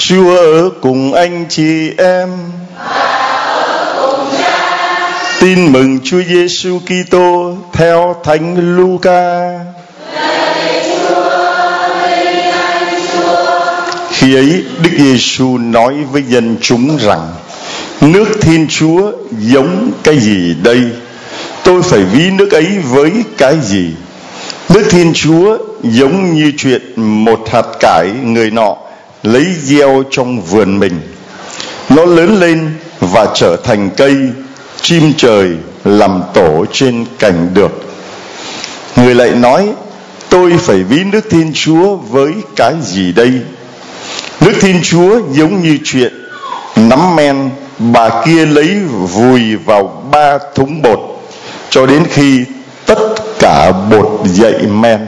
Chúa ở cùng anh chị em. Tin mừng Chúa Giêsu Kitô theo Thánh Luca. Khi ấy Đức Giêsu nói với dân chúng rằng: nước Thiên Chúa giống cái gì đây? Tôi phải ví nước ấy với cái gì? Nước Thiên Chúa giống như chuyện một hạt cải người nọ lấy gieo trong vườn mình. Nó lớn lên và trở thành cây, chim trời làm tổ trên cành được. Người lại nói: tôi phải ví nước Thiên Chúa với cái gì đây? Nước Thiên Chúa giống như chuyện nắm men bà kia lấy vùi vào 3 thúng bột, cho đến khi tất cả bột dậy men.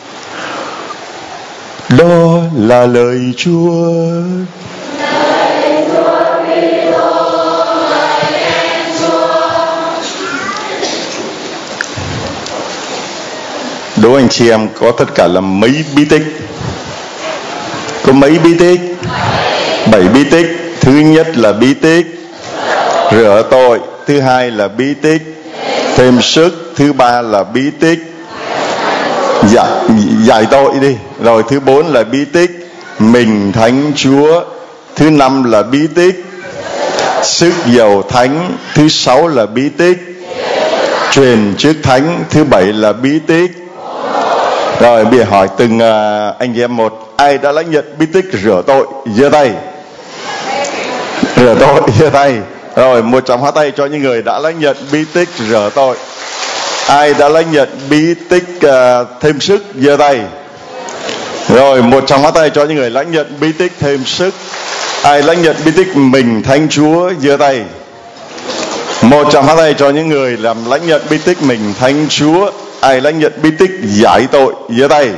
Đó là lời Chúa. Đố anh chị em có tất cả là mấy bí tích? Có mấy bí tích? 7 bí tích. Thứ nhất là bí tích rửa tội. Thứ hai là bí tích thêm sức. Thứ ba là bí tích giải tội đi. Rồi thứ 4 là bí tích mình thánh Chúa. Thứ 5 là bí tích sức dầu thánh. Thứ 6 là bí tích truyền chức thánh. Thứ 7 là bí tích. Rồi bây giờ hỏi từng anh chị em một. Ai đã lãnh nhận bí tích rửa tội giơ tay. Rửa tội giơ tay. Rồi một tràng pháo tay cho những người đã lãnh nhận bí tích rửa tội. Ai đã lãnh nhận bí tích thêm sức giơ tay. Rồi một tràng pháo tay cho những người lãnh nhận bí tích thêm sức. Ai lãnh nhận bí tích mình thánh Chúa giơ tay. Một tràng pháo tay cho những người làm lãnh nhận bí tích mình thánh Chúa. Ai lãnh nhận bí tích giải tội giơ tay.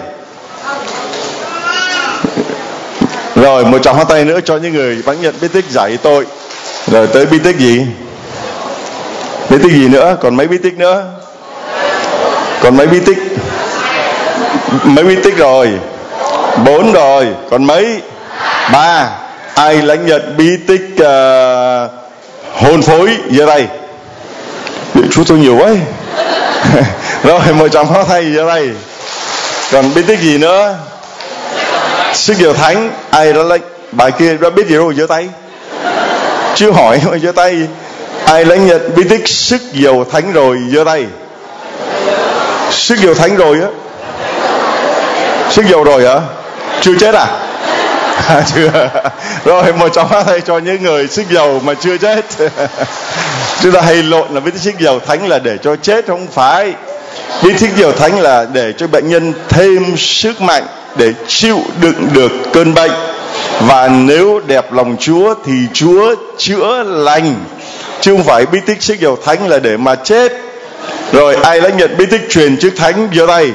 Rồi một tràng pháo tay nữa cho những người lãnh nhận bí tích giải tội. Rồi tới bí tích gì? Bí tích gì nữa? Còn mấy bí tích nữa? Còn mấy bí tích? Mấy bí tích rồi? 4 rồi. Còn mấy? 3. Ai lãnh nhận bí tích hôn phối giơ tay. Chú tôi nhiều quá. Rồi một tràng pháo tay giơ tay. Còn bí tích gì nữa? Sức dầu thánh. Ai đã lãnh? Bài kia đã biết gì đâu giơ tay. Chưa hỏi mà giơ tay. Ai lãnh nhận bí tích sức dầu thánh rồi giơ tay. Sức dầu thánh rồi á? Sức dầu rồi hả? Chưa chết à? Chưa. Rồi một tràng pháo tay cho những người sức dầu mà chưa chết. Chúng ta hay lộn là bí tích sức dầu thánh là để cho chết, không phải. Bí tích dầu thánh là để cho bệnh nhân thêm sức mạnh để chịu đựng được cơn bệnh. Và nếu đẹp lòng Chúa thì Chúa chữa lành, chứ không phải bí tích sức dầu thánh là để mà chết. Rồi ai lãnh nhận bí tích truyền chức thánh giơ tay.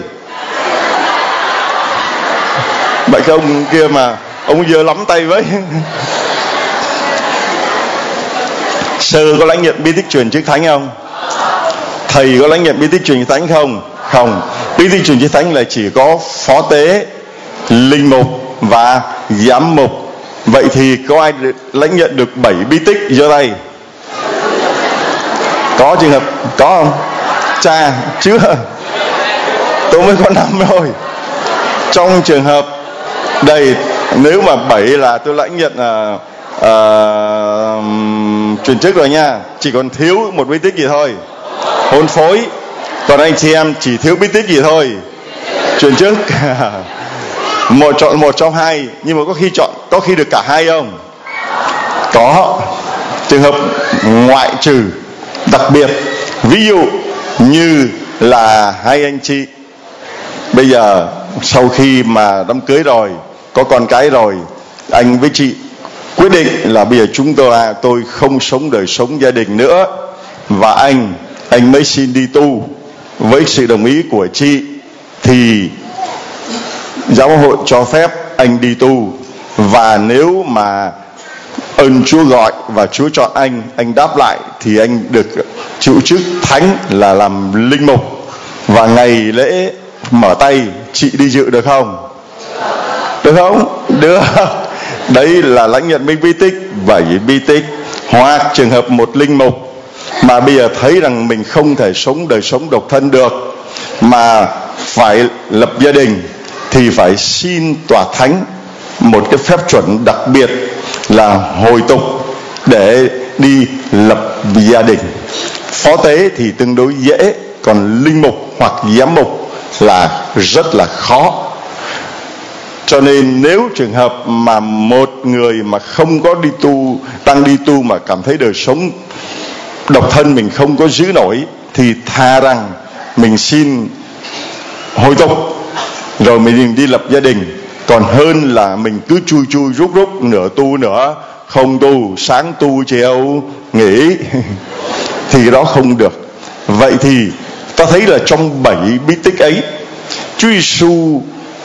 Vậy cái ông kia mà ông giơ lắm tay với. Sơ có lãnh nhận bí tích truyền chức thánh không? Thầy có lãnh nhận bí tích truyền chức thánh không? Không. Bí tích truyền chức thánh là chỉ có phó tế, linh mục và giám mục. Vậy thì có ai lãnh nhận được 7 bí tích giơ tay? Có trường hợp có không? Cha chưa. Tôi mới có 5 thôi. Trong trường hợp đây, nếu mà 7 là tôi lãnh nhận truyền chức rồi nha. Chỉ còn thiếu một bí tích gì thôi? Hôn phối. Còn anh chị em chỉ thiếu bí tích gì thôi? Truyền chức. Một chọn một trong hai. Nhưng mà có khi được cả hai không? Có. Trường hợp ngoại trừ đặc biệt. Ví dụ như là hai anh chị bây giờ sau khi mà đám cưới rồi, có con cái rồi, anh với chị quyết định là bây giờ tôi không sống đời sống gia đình nữa, và anh mới xin đi tu. Với sự đồng ý của chị thì giáo hội cho phép anh đi tu. Và nếu mà ơn Chúa gọi và Chúa chọn anh đáp lại thì anh được chịu chức thánh là làm linh mục. Và ngày lễ mở tay chị đi dự được không? Được không? Được. Đấy là lãnh nhận minh bí tích, 7 bí tích. Hoặc trường hợp một linh mục mà bây giờ thấy rằng mình không thể sống đời sống độc thân được, mà phải lập gia đình, thì phải xin tòa thánh một cái phép chuẩn đặc biệt là hồi tục để đi lập gia đình. Phó tế thì tương đối dễ, còn linh mục hoặc giám mục là rất là khó. Cho nên nếu trường hợp mà một người mà không có đi tu, đang đi tu mà cảm thấy đời sống độc thân mình không có giữ nổi, thì thà rằng mình xin hồi tục rồi mình đi lập gia đình, còn hơn là mình cứ chui chui rút rút, nửa tu nửa không tu, sáng tu chiều nghỉ thì đó không được. Vậy thì ta thấy là trong 7 bí tích ấy, Chúa Giêsu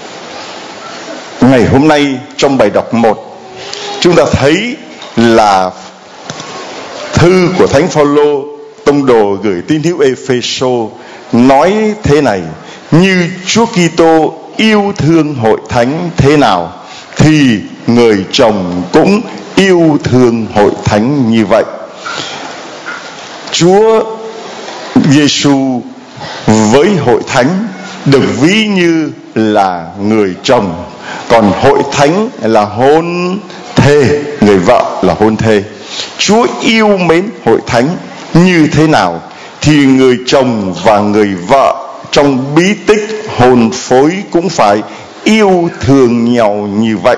ngày hôm nay trong bài đọc 1, chúng ta thấy là thư của Thánh Phaolô tông đồ gửi tín hữu Ê-phê-sô nói thế này: như Chúa Kitô yêu thương hội thánh thế nào thì người chồng cũng yêu thương hội thánh như vậy. Chúa Giêsu với hội thánh được ví như là người chồng, còn hội thánh là hôn thê, người vợ là hôn thê. Chúa yêu mến hội thánh như thế nào thì người chồng và người vợ trong bí tích hôn phối cũng phải yêu thương nhau như vậy.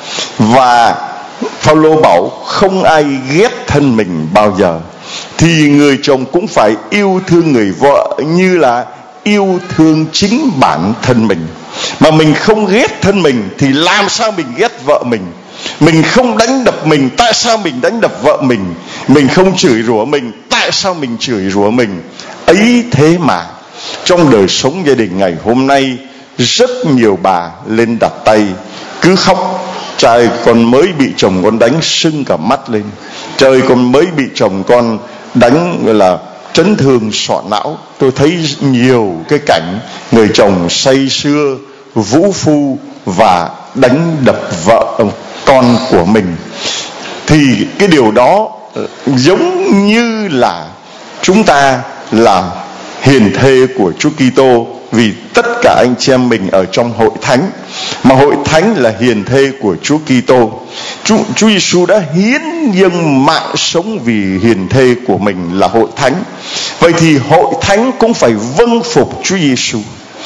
Và Phaolô bảo không ai ghét thân mình bao giờ, thì người chồng cũng phải yêu thương người vợ như là yêu thương chính bản thân mình. Mà mình không ghét thân mình thì làm sao mình ghét vợ mình? Mình không đánh đập mình, tại sao mình đánh đập vợ mình? Mình không chửi rủa mình, tại sao mình chửi rủa mình? Ấy thế mà trong đời sống gia đình ngày hôm nay, rất nhiều bà lên đặt tay cứ khóc: trời, con mới bị chồng con đánh sưng cả mắt lên, trời, con mới bị chồng con đánh gọi là chấn thương sọ não. Tôi thấy nhiều cái cảnh người chồng say sưa vũ phu và đánh đập vợ con của mình. Thì cái điều đó giống như là chúng ta là hiền thê của Chúa Kitô, vì tất cả anh chị em mình ở trong hội thánh, mà hội thánh là hiền thê của Chúa Kitô. Chúa Giêsu đã hiến dâng mạng sống vì hiền thê của mình là hội thánh. Vậy thì hội thánh cũng phải vâng phục Chúa Giêsu.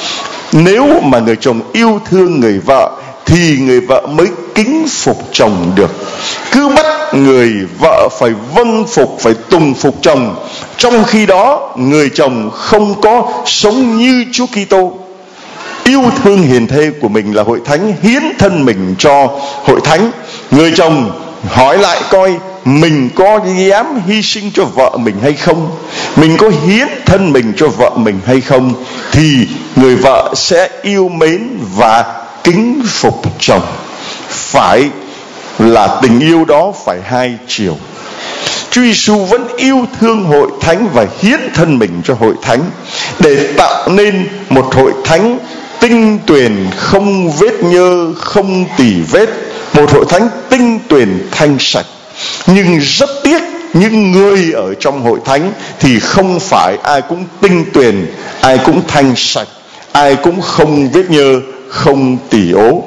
Nếu mà người chồng yêu thương người vợ thì người vợ mới kính phục chồng được. Cứ bắt người vợ phải vâng phục, phải tùng phục chồng, trong khi đó người chồng không có sống như Chúa Kitô, yêu thương hiền thê của mình là hội thánh, hiến thân mình cho hội thánh. Người chồng hỏi lại coi mình có dám hy sinh cho vợ mình hay không, mình có hiến thân mình cho vợ mình hay không, thì người vợ sẽ yêu mến và kính phục chồng. Phải là tình yêu đó phải hai chiều. Chúa Giêsu vẫn yêu thương hội thánh và hiến thân mình cho hội thánh để tạo nên một hội thánh tinh tuyền, không vết nhơ, không tì vết, một hội thánh tinh tuyền thanh sạch. Nhưng rất tiếc, những người ở trong hội thánh thì không phải ai cũng tinh tuyền, ai cũng thanh sạch, ai cũng không vết nhơ, không tỉ ố.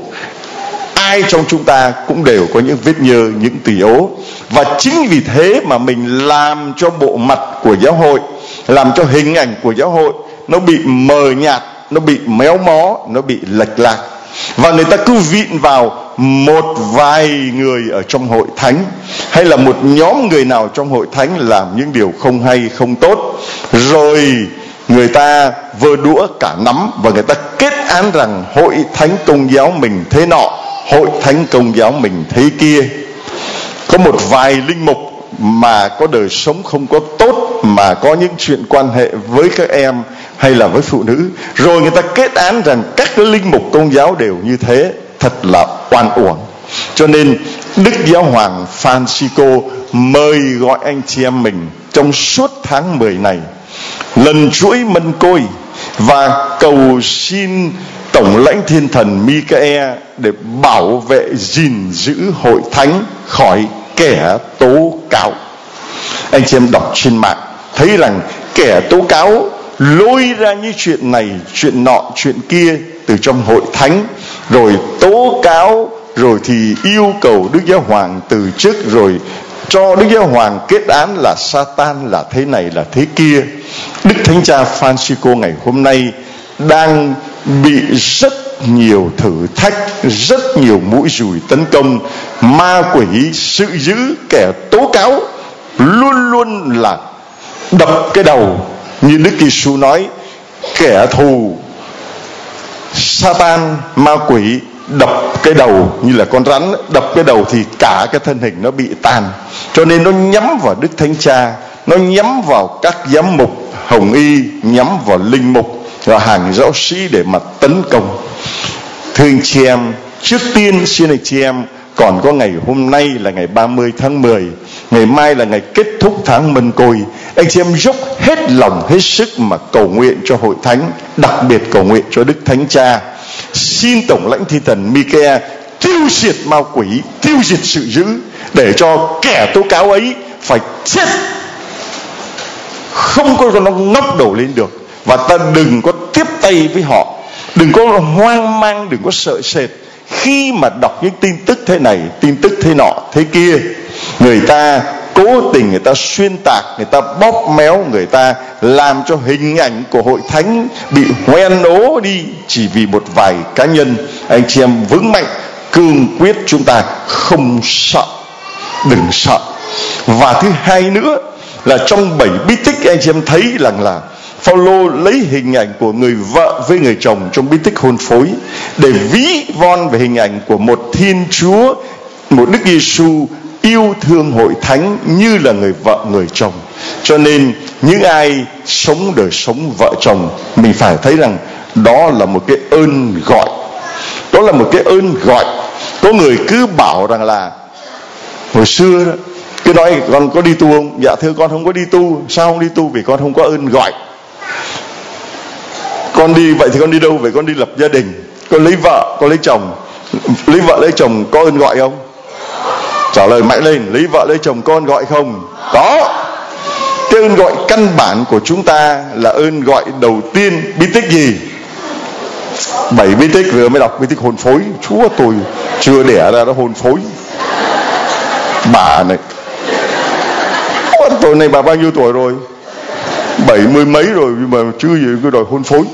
Ai trong chúng ta cũng đều có những vết nhơ, những tỉ ố. Và chính vì thế mà mình làm cho bộ mặt của giáo hội, làm cho hình ảnh của giáo hội nó bị mờ nhạt, nó bị méo mó, nó bị lệch lạc. Và người ta cứ vịn vào một vài người ở trong hội thánh, hay là một nhóm người nào trong hội thánh làm những điều không hay, không tốt, rồi người ta vơ đũa cả nắm và người ta kết án rằng hội thánh Công giáo mình thế nọ, hội thánh Công giáo mình thế kia. Có một vài linh mục mà có đời sống không có tốt, mà có những chuyện quan hệ với các em hay là với phụ nữ, rồi người ta kết án rằng các cái linh mục Công giáo đều như thế. Thật là oan uổng. Cho nên Đức Giáo hoàng Francisco mời gọi anh chị em mình trong suốt tháng 10 này, lần chuỗi mân côi, và cầu xin Tổng lãnh thiên thần Michael để bảo vệ gìn giữ hội thánh khỏi kẻ tố cáo. Anh chị em đọc trên mạng thấy rằng kẻ tố cáo lôi ra những chuyện này, chuyện nọ, chuyện kia từ trong hội thánh, rồi tố cáo, rồi thì yêu cầu Đức Giáo Hoàng từ chức, rồi cho Đức Giáo Hoàng kết án là Satan, là thế này là thế kia. Đức Thánh Cha Francisco ngày hôm nay đang bị rất nhiều thử thách, rất nhiều mũi dùi tấn công. Ma quỷ sự dữ, kẻ tố cáo luôn luôn là đập cái đầu, như Đức Giêsu nói, kẻ thù Satan, ma quỷ đập cái đầu như là con rắn, đập cái đầu thì cả cái thân hình nó bị tan. Cho nên nó nhắm vào Đức Thánh Cha, nó nhắm vào các giám mục hồng y, nhắm vào linh mục và hàng giáo sĩ để mà tấn công. Thưa anh chị em, trước tiên xin anh chị em, còn có ngày hôm nay là ngày 30 tháng 10, ngày mai là ngày kết thúc tháng Mân Côi. Anh chị em dốc hết lòng hết sức mà cầu nguyện cho hội thánh, đặc biệt cầu nguyện cho Đức Thánh Cha. Xin Tổng lãnh thiên thần Michael tiêu diệt ma quỷ, tiêu diệt sự dữ, để cho kẻ tố cáo ấy phải chết, không có nó ngóc đầu lên được. Và ta đừng có tiếp tay với họ, đừng có hoang mang, đừng có sợ sệt khi mà đọc những tin tức thế này, tin tức thế nọ, thế kia. Người ta cố tình, người ta xuyên tạc, người ta bóp méo, người ta làm cho hình ảnh của hội thánh bị hoen ố đi chỉ vì một vài cá nhân. Anh chị em vững mạnh, cương quyết, chúng ta không sợ, đừng sợ. Và thứ hai nữa là trong 7 bí tích, anh chị em thấy rằng là Phaolô lấy hình ảnh của người vợ với người chồng trong bí tích hôn phối để ví von về hình ảnh của một Thiên Chúa, một Đức Giêsu yêu thương hội thánh như là người vợ người chồng. Cho nên những ai sống đời sống vợ chồng, mình phải thấy rằng đó là một cái ơn gọi, đó là một cái ơn gọi. Có người cứ bảo rằng là hồi xưa đó, cứ nói con có đi tu không? Dạ thưa con không có đi tu. Sao không đi tu? Vì con không có ơn gọi. Con đi vậy thì con đi đâu? Vậy con đi lập gia đình, con lấy vợ, con lấy chồng. Lấy vợ lấy chồng có ơn gọi không? Trả lời mạnh lên, lấy vợ lấy chồng có ơn gọi không? Có. Cái ơn gọi căn bản của chúng ta là ơn gọi đầu tiên. Bí tích gì? 7 bí tích, vừa mới đọc bí tích hôn phối. Chúa tôi chưa đẻ ra đã hôn phối. Bà này, tuổi này bà bao nhiêu tuổi rồi? 70 mấy rồi nhưng mà chưa gì cứ đòi hôn phối.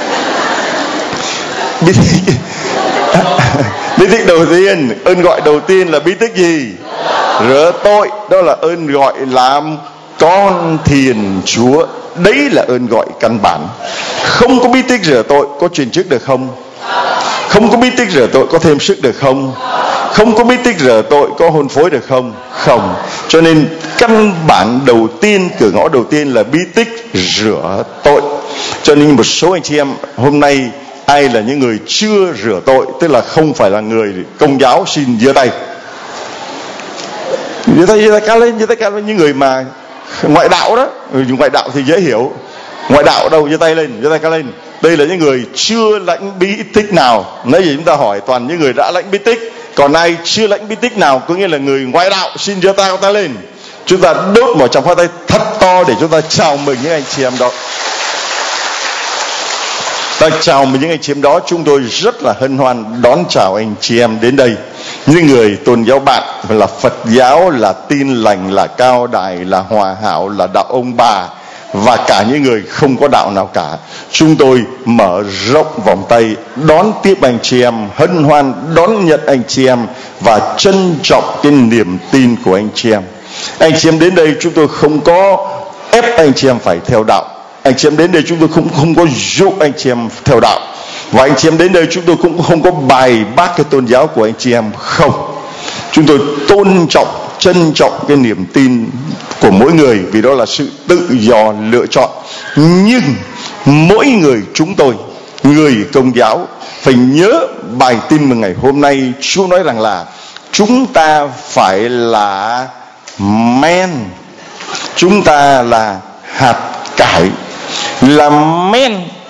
Bí tích đầu tiên, ơn gọi đầu tiên là bí tích gì? Rửa tội. Đó là ơn gọi làm con Thiên Chúa. Đấy là ơn gọi căn bản. Không có bí tích rửa tội có truyền chức được không? Không có bí tích rửa tội có thêm sức được không? Không có bí tích rửa tội có hôn phối được không? Không. Cho nên căn bản đầu tiên, cửa ngõ đầu tiên là bí tích rửa tội. Cho nên một số anh chị em hôm nay, ai là những người chưa rửa tội, tức là không phải là người Công giáo, xin giơ tay. Giơ tay cao lên, giơ tay cao lên. Những người mà ngoại đạo đó, ngoại đạo thì dễ hiểu. Ngoại đạo đâu? Giơ tay lên, giơ tay cao lên. Đây là những người chưa lãnh bí tích nào. Nãy giờ chúng ta hỏi toàn những người đã lãnh bí tích. Còn ai chưa lãnh bí tích nào, có nghĩa là người ngoại đạo, xin giơ tay lên. Chúng ta đốt một tràng pháo tay thật to để chúng ta chào mừng những anh chị em đó. Ta chào mừng những anh chị em đó. Chúng tôi rất là hân hoan đón chào anh chị em đến đây. Những người tôn giáo bạn, là Phật giáo, là Tin Lành, là Cao Đài, là Hòa Hảo, là đạo ông bà, và cả những người không có đạo nào cả. Chúng tôi mở rộng vòng tay đón tiếp anh chị em, hân hoan đón nhận anh chị em và trân trọng cái niềm tin của anh chị em. Anh chị em đến đây chúng tôi không có ép anh chị em phải theo đạo. Anh chị em đến đây chúng tôi không có dụ anh chị em theo đạo. Và anh chị em đến đây chúng tôi cũng không có bài bác cái tôn giáo của anh chị em. Không. Chúng tôi tôn trọng, trân trọng cái niềm tin của mỗi người, vì đó là sự tự do lựa chọn. Nhưng mỗi người chúng tôi, người Công giáo, phải nhớ bài tin mừng ngày hôm nay. Chúa nói rằng là chúng ta phải là men, chúng ta là hạt cải. Là men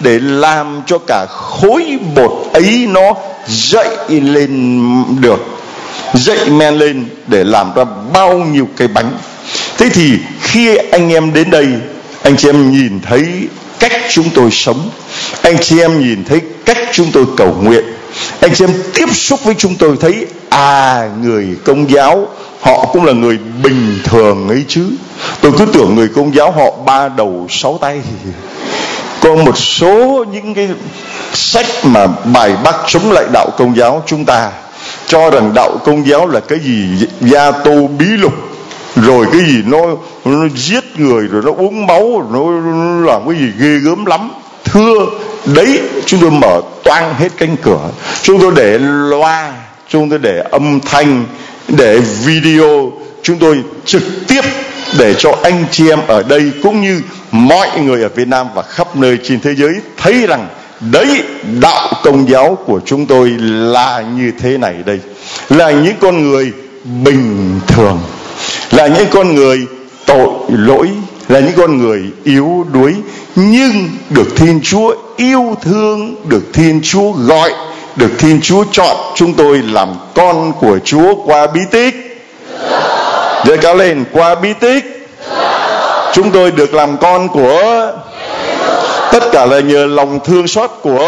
để làm cho cả khối bột ấy nó dậy lên được, dậy men lên để làm ra bao nhiêu cái bánh. Thế thì khi anh em đến đây, anh chị em nhìn thấy cách chúng tôi sống, anh chị em nhìn thấy cách chúng tôi cầu nguyện, anh chị em tiếp xúc với chúng tôi thấy người Công giáo họ cũng là người bình thường ấy chứ. Tôi cứ tưởng người Công giáo họ 3 đầu 6 tay. Có một số những cái sách mà bài bác chống lại đạo Công giáo, chúng ta cho rằng đạo Công giáo là cái gì gia tô bí lục, rồi cái gì nó giết người, rồi nó uống máu, rồi nó làm cái gì ghê gớm lắm. Thưa, đấy, chúng tôi mở toang hết cánh cửa, chúng tôi để loa, chúng tôi để âm thanh, để video, chúng tôi trực tiếp để cho anh chị em ở đây cũng như mọi người ở Việt Nam và khắp nơi trên thế giới thấy rằng đấy, đạo Công giáo của chúng tôi là như thế này đây, là những con người bình thường, là những con người tội lỗi, là những con người yếu đuối, nhưng được Thiên Chúa yêu thương, được Thiên Chúa gọi, được Thiên Chúa chọn chúng tôi làm con của Chúa qua bí tích. Giơ cao lên, qua bí tích chúng tôi được làm con của, tất cả là nhờ lòng thương xót của,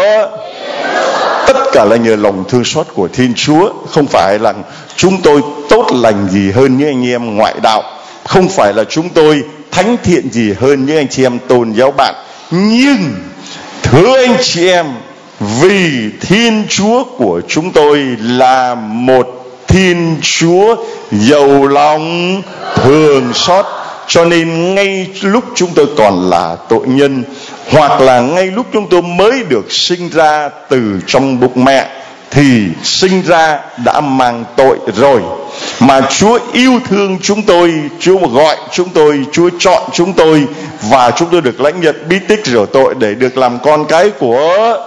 tất cả là nhờ lòng thương xót của Thiên Chúa. Không phải là chúng tôi tốt lành gì hơn những anh em ngoại đạo, không phải là chúng tôi thánh thiện gì hơn những anh chị em tôn giáo bạn, nhưng thưa anh chị em, vì Thiên Chúa của chúng tôi là một Thiên Chúa giàu lòng thương xót, cho nên ngay lúc chúng tôi còn là tội nhân, hoặc là ngay lúc chúng tôi mới được sinh ra từ trong bụng mẹ, thì sinh ra đã mang tội rồi, mà Chúa yêu thương chúng tôi, Chúa gọi chúng tôi, Chúa chọn chúng tôi, và chúng tôi được lãnh nhận bí tích rửa tội để được làm con cái của.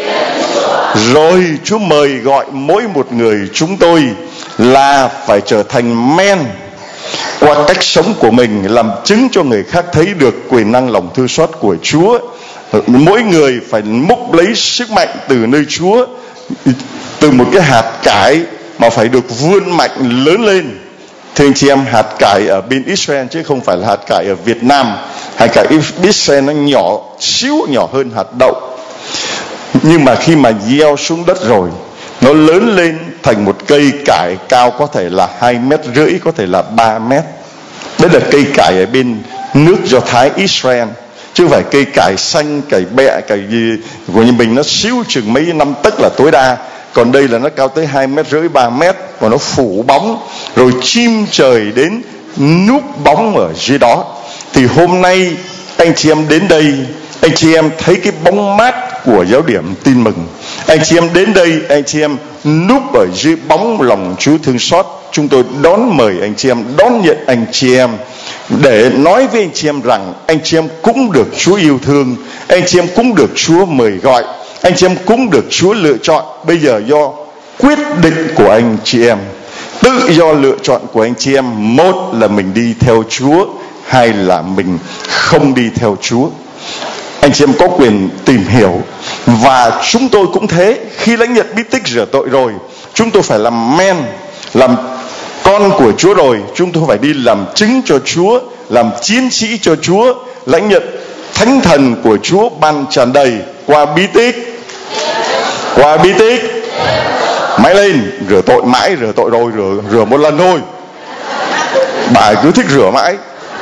Rồi Chúa mời gọi mỗi một người chúng tôi là phải trở thành men qua cách sống của mình, làm chứng cho người khác thấy được quyền năng lòng thương xót của Chúa. Mỗi người phải múc lấy sức mạnh từ nơi Chúa, từ một cái hạt cải mà phải được vươn mạnh lớn lên. Thưa anh chị em, hạt cải ở bên Israel chứ không phải là hạt cải ở Việt Nam. Hạt cải Israel nó nhỏ xíu, nhỏ hơn hạt đậu, nhưng mà khi mà gieo xuống đất rồi, nó lớn lên thành một cây cải cao có thể là 2,5 mét, có thể là 3 mét. Đấy là cây cải ở bên nước Do Thái Israel, chứ không phải cây cải xanh, cải bẹ, cải gì của như mình nó xíu chừng mấy 5 tấc là tối đa. Còn đây là nó cao tới 2,5 mét, 3 mét, và nó phủ bóng, rồi chim trời đến núp bóng ở dưới đó. Thì hôm nay anh chị em đến đây, anh chị em thấy cái bóng mát của giáo điểm Tin Mừng. Anh chị em đến đây, anh chị em núp ở dưới bóng lòng Chúa thương xót. Chúng tôi đón mời anh chị em, đón nhận anh chị em, để nói với anh chị em rằng anh chị em cũng được Chúa yêu thương, anh chị em cũng được Chúa mời gọi, anh chị em cũng được Chúa lựa chọn. Bây giờ do quyết định của anh chị em, tự do lựa chọn của anh chị em, một là mình đi theo Chúa, hai là mình không đi theo Chúa. Anh chị em có quyền tìm hiểu. Và chúng tôi cũng thế, khi lãnh nhận bí tích rửa tội rồi, chúng tôi phải làm men, làm con của Chúa rồi, chúng tôi phải đi làm chứng cho Chúa, làm chiến sĩ cho Chúa, lãnh nhận thánh thần của Chúa ban tràn đầy qua bí tích. Qua bí tích. Máy lên, rửa tội mãi, rửa tội rồi, rửa một lần thôi, bà cứ thích rửa mãi.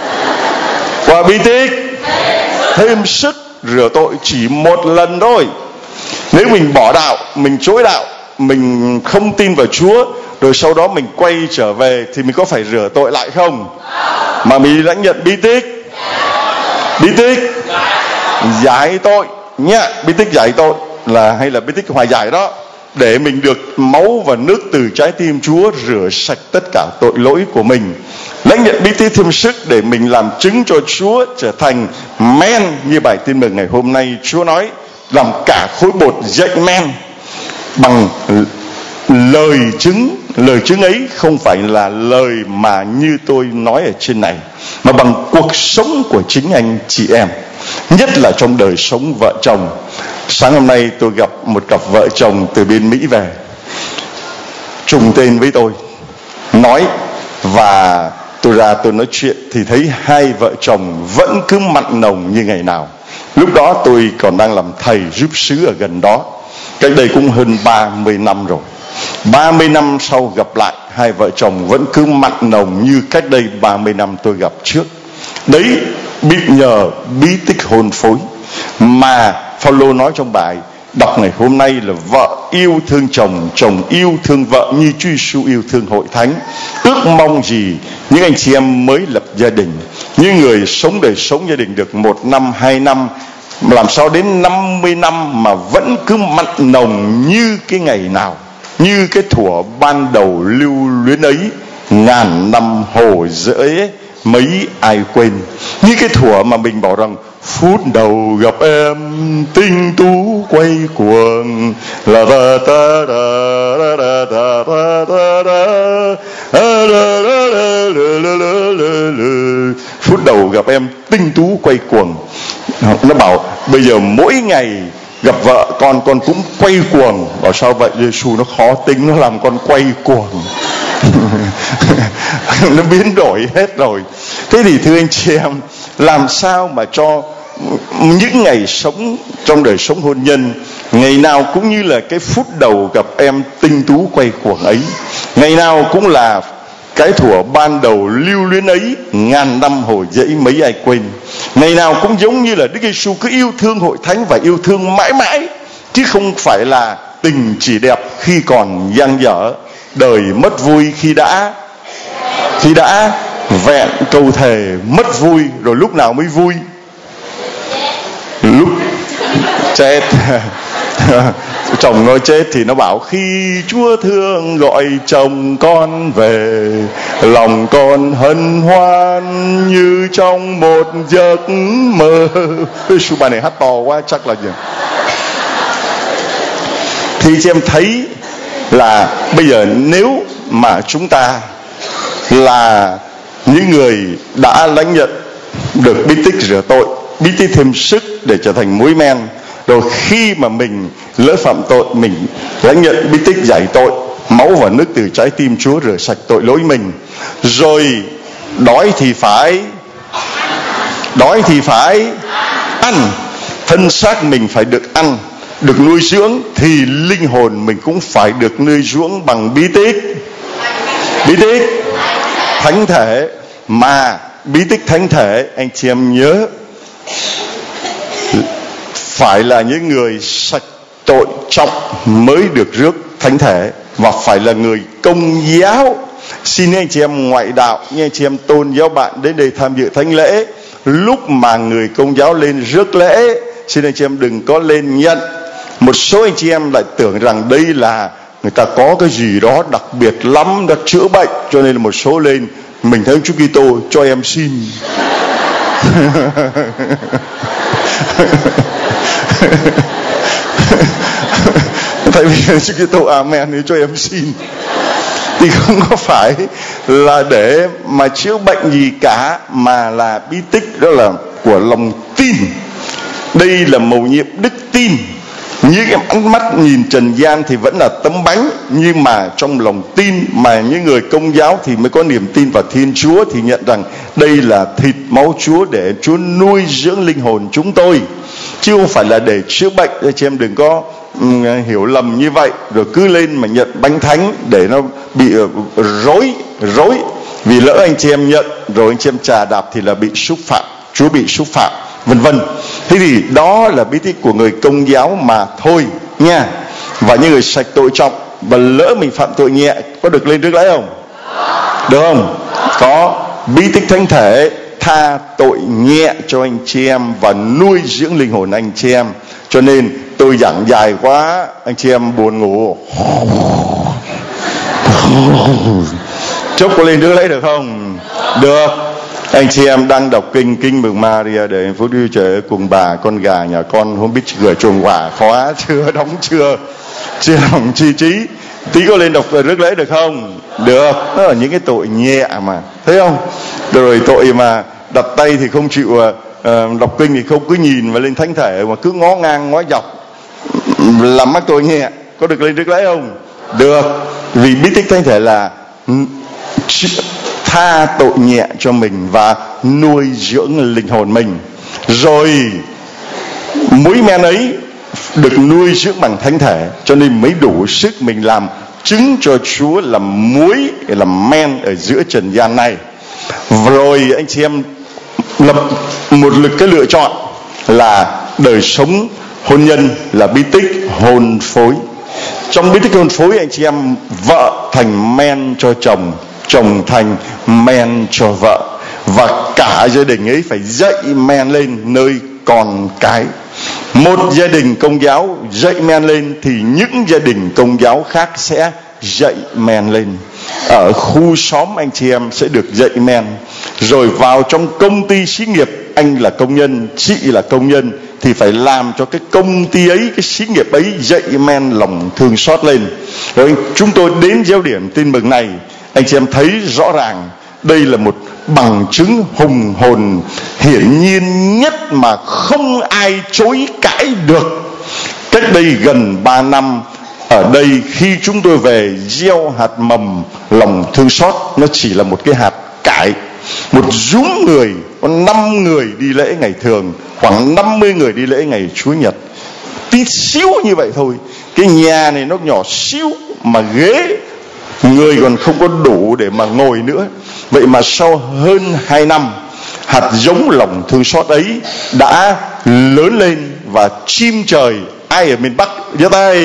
Qua bí tích thêm sức, rửa tội chỉ một lần thôi. Nếu mình bỏ đạo, mình chối đạo, mình không tin vào Chúa, rồi sau đó mình quay trở về, thì mình có phải rửa tội lại không? Mà mình lãnh nhận bí tích. Bí tích giải tội nhá. Bí tích giải tội là hay là bí tích hòa giải đó, để mình được máu và nước từ trái tim Chúa rửa sạch tất cả tội lỗi của mình. Lãnh nhận bí tích thêm sức để mình làm chứng cho Chúa, trở thành men. Như bài Tin Mừng ngày hôm nay Chúa nói, làm cả khối bột dậy men bằng lời chứng. Lời chứng ấy không phải là lời mà như tôi nói ở trên này, mà bằng cuộc sống của chính anh chị em. nhất là trong đời sống vợ chồng. Sáng hôm nay tôi gặp một cặp vợ chồng từ bên Mỹ về, trùng tên với tôi, nói, và tôi ra tôi nói chuyện thì thấy hai vợ chồng vẫn cứ mặn nồng như ngày nào. Lúc đó tôi còn đang làm thầy giúp xứ ở gần đó, cách đây cũng hơn 30 năm rồi. 30 năm sau gặp lại, hai vợ chồng vẫn cứ mặn nồng như cách đây 30 năm tôi gặp trước. Đấy bị nhờ bí tích hôn phối mà Phaolô nói trong bài đọc ngày hôm nay là vợ yêu thương chồng, chồng yêu thương vợ như Chúa Giêsu yêu thương hội thánh. Ước mong gì những anh chị em mới lập gia đình, những người sống đời sống gia đình được 1 năm, 2 năm, làm sao đến 50 năm mà vẫn cứ mặn nồng như cái ngày nào, như cái thuở ban đầu lưu luyến ấy, ngàn năm hồ dễ mấy ai quên. Như cái thuở mà mình bảo rằng phút đầu gặp em tinh tú quay cuồng, là ta ta ta ta ta ta. Phút đầu gặp em tinh tú quay cuồng. Nó bảo bây giờ mỗi ngày gặp vợ con cũng quay cuồng. Bảo sao vậy? Giêsu nó khó tính, nó làm con quay cuồng. Nó biến đổi hết rồi. Thế thì thưa anh chị em, làm sao mà cho những ngày sống trong đời sống hôn nhân, ngày nào cũng như là cái phút đầu gặp em tinh tú quay cuồng ấy, ngày nào cũng là cái thuở ban đầu lưu luyến ấy, ngàn năm hồi dẫy mấy ai quên. Ngày nào cũng giống như là Đức Giêsu cứ yêu thương hội thánh và yêu thương mãi mãi, chứ không phải là tình chỉ đẹp khi còn dang dở, đời mất vui khi đã vẹn câu thề, mất vui rồi lúc nào mới vui? Lúc chết. Chồng nó chết thì nó bảo khi Chúa thương gọi chồng con về, lòng con hân hoan như trong một giấc mơ. Sư bài này hát to quá chắc là gì. Thì chị em thấy là bây giờ nếu mà chúng ta là những người đã lãnh nhận được bí tích rửa tội, bí tích thêm sức để trở thành muối men, rồi khi mà mình lỡ phạm tội, mình lãnh nhận bí tích giải tội, máu và nước từ trái tim Chúa rửa sạch tội lỗi mình, rồi đói thì phải ăn, thân xác mình phải được ăn, được nuôi dưỡng, thì linh hồn mình cũng phải được nuôi dưỡng bằng bí tích thánh thể. Mà bí tích thánh thể, anh chị em nhớ, phải là những người sạch tội trọng mới được rước thánh thể, và phải là người Công giáo. Xin anh chị em ngoại đạo, như anh chị em tôn giáo bạn đến đây tham dự thánh lễ, lúc mà người Công giáo lên rước lễ, xin anh chị em đừng có lên nhận. Một số anh chị em lại tưởng rằng đây là người ta có cái gì đó đặc biệt lắm đã chữa bệnh, cho nên là một số lên mình thấy Chúa Kitô cho em xin. Tại vì Chúa Kitô amen thì cho em xin. Thì không có phải là để mà chữa bệnh gì cả, mà là bí tích đó là của lòng tin. Đây là mầu nhiệm đức tin. Những em ánh mắt nhìn trần gian thì vẫn là tấm bánh, nhưng mà trong lòng tin, mà những người Công giáo thì mới có niềm tin vào Thiên Chúa, thì nhận rằng đây là thịt máu Chúa để Chúa nuôi dưỡng linh hồn chúng tôi, chứ không phải là để chữa bệnh. Chị em đừng có hiểu lầm như vậy, rồi cứ lên mà nhận bánh thánh để nó bị rối. Vì lỡ anh chị em nhận rồi anh chị em chà đạp thì là bị xúc phạm, Chúa bị xúc phạm, vân vân. Thế thì đó là bí tích của người Công giáo mà thôi nha. Và những người sạch tội trọng, và lỡ mình phạm tội nhẹ, có được lên rước lễ không? Được không? Có. Bí tích thánh thể tha tội nhẹ cho anh chị em và nuôi dưỡng linh hồn anh chị em. Cho nên tôi giảng dài quá, anh chị em buồn ngủ. Chốc có lên rước lễ được không? Được. Anh chị em đang đọc kinh mừng Maria để hạnh phúc Đức Chúa Trời cùng bà con gà nhà con không biết gửi chuồng quả khóa chưa, đóng chưa lòng chi trí. Tí có lên đọc rước lễ được không? Được. Đó là những cái tội nhẹ mà, thấy không? Rồi tội mà đặt tay thì không chịu đọc kinh thì không cứ nhìn và lên thánh thể mà cứ ngó ngang ngó dọc làm mắc tội nhẹ, có được lên rước lễ không? Được, vì bí tích thánh thể là tha tội nhẹ cho mình và nuôi dưỡng linh hồn mình. Rồi muối men ấy được nuôi dưỡng bằng thánh thể, cho nên mới đủ sức mình làm chứng cho Chúa là muối, là men ở giữa trần gian này. Rồi anh chị em lập một lực cái lựa chọn là đời sống hôn nhân là bí tích hôn phối. Trong bí tích hôn phối, anh chị em, vợ thành men cho chồng, chồng thành men cho vợ, và cả gia đình ấy phải dậy men lên nơi con cái. Một gia đình Công giáo dậy men lên thì những gia đình Công giáo khác sẽ dậy men lên. Ở khu xóm anh chị em sẽ được dậy men. Rồi vào trong công ty xí nghiệp, anh là công nhân, chị là công nhân, thì phải làm cho cái công ty ấy, cái xí nghiệp ấy dậy men lòng thương xót lên. Rồi chúng tôi đến gieo điểm tin mừng này, anh chị em thấy rõ ràng đây là một bằng chứng hùng hồn hiển nhiên nhất mà không ai chối cãi được. Cách đây gần 3 năm, ở đây khi chúng tôi về gieo hạt mầm lòng thương xót, nó chỉ là một cái hạt cải. Một dũng người, có 5 người đi lễ ngày thường, khoảng 50 người đi lễ ngày Chúa Nhật. Tí xíu như vậy thôi. Cái nhà này nó nhỏ xíu mà ghế người còn không có đủ để mà ngồi nữa. Vậy mà sau hơn 2 năm, hạt giống lòng thương xót ấy đã lớn lên và chim trời. Ai ở miền Bắc giơ tay?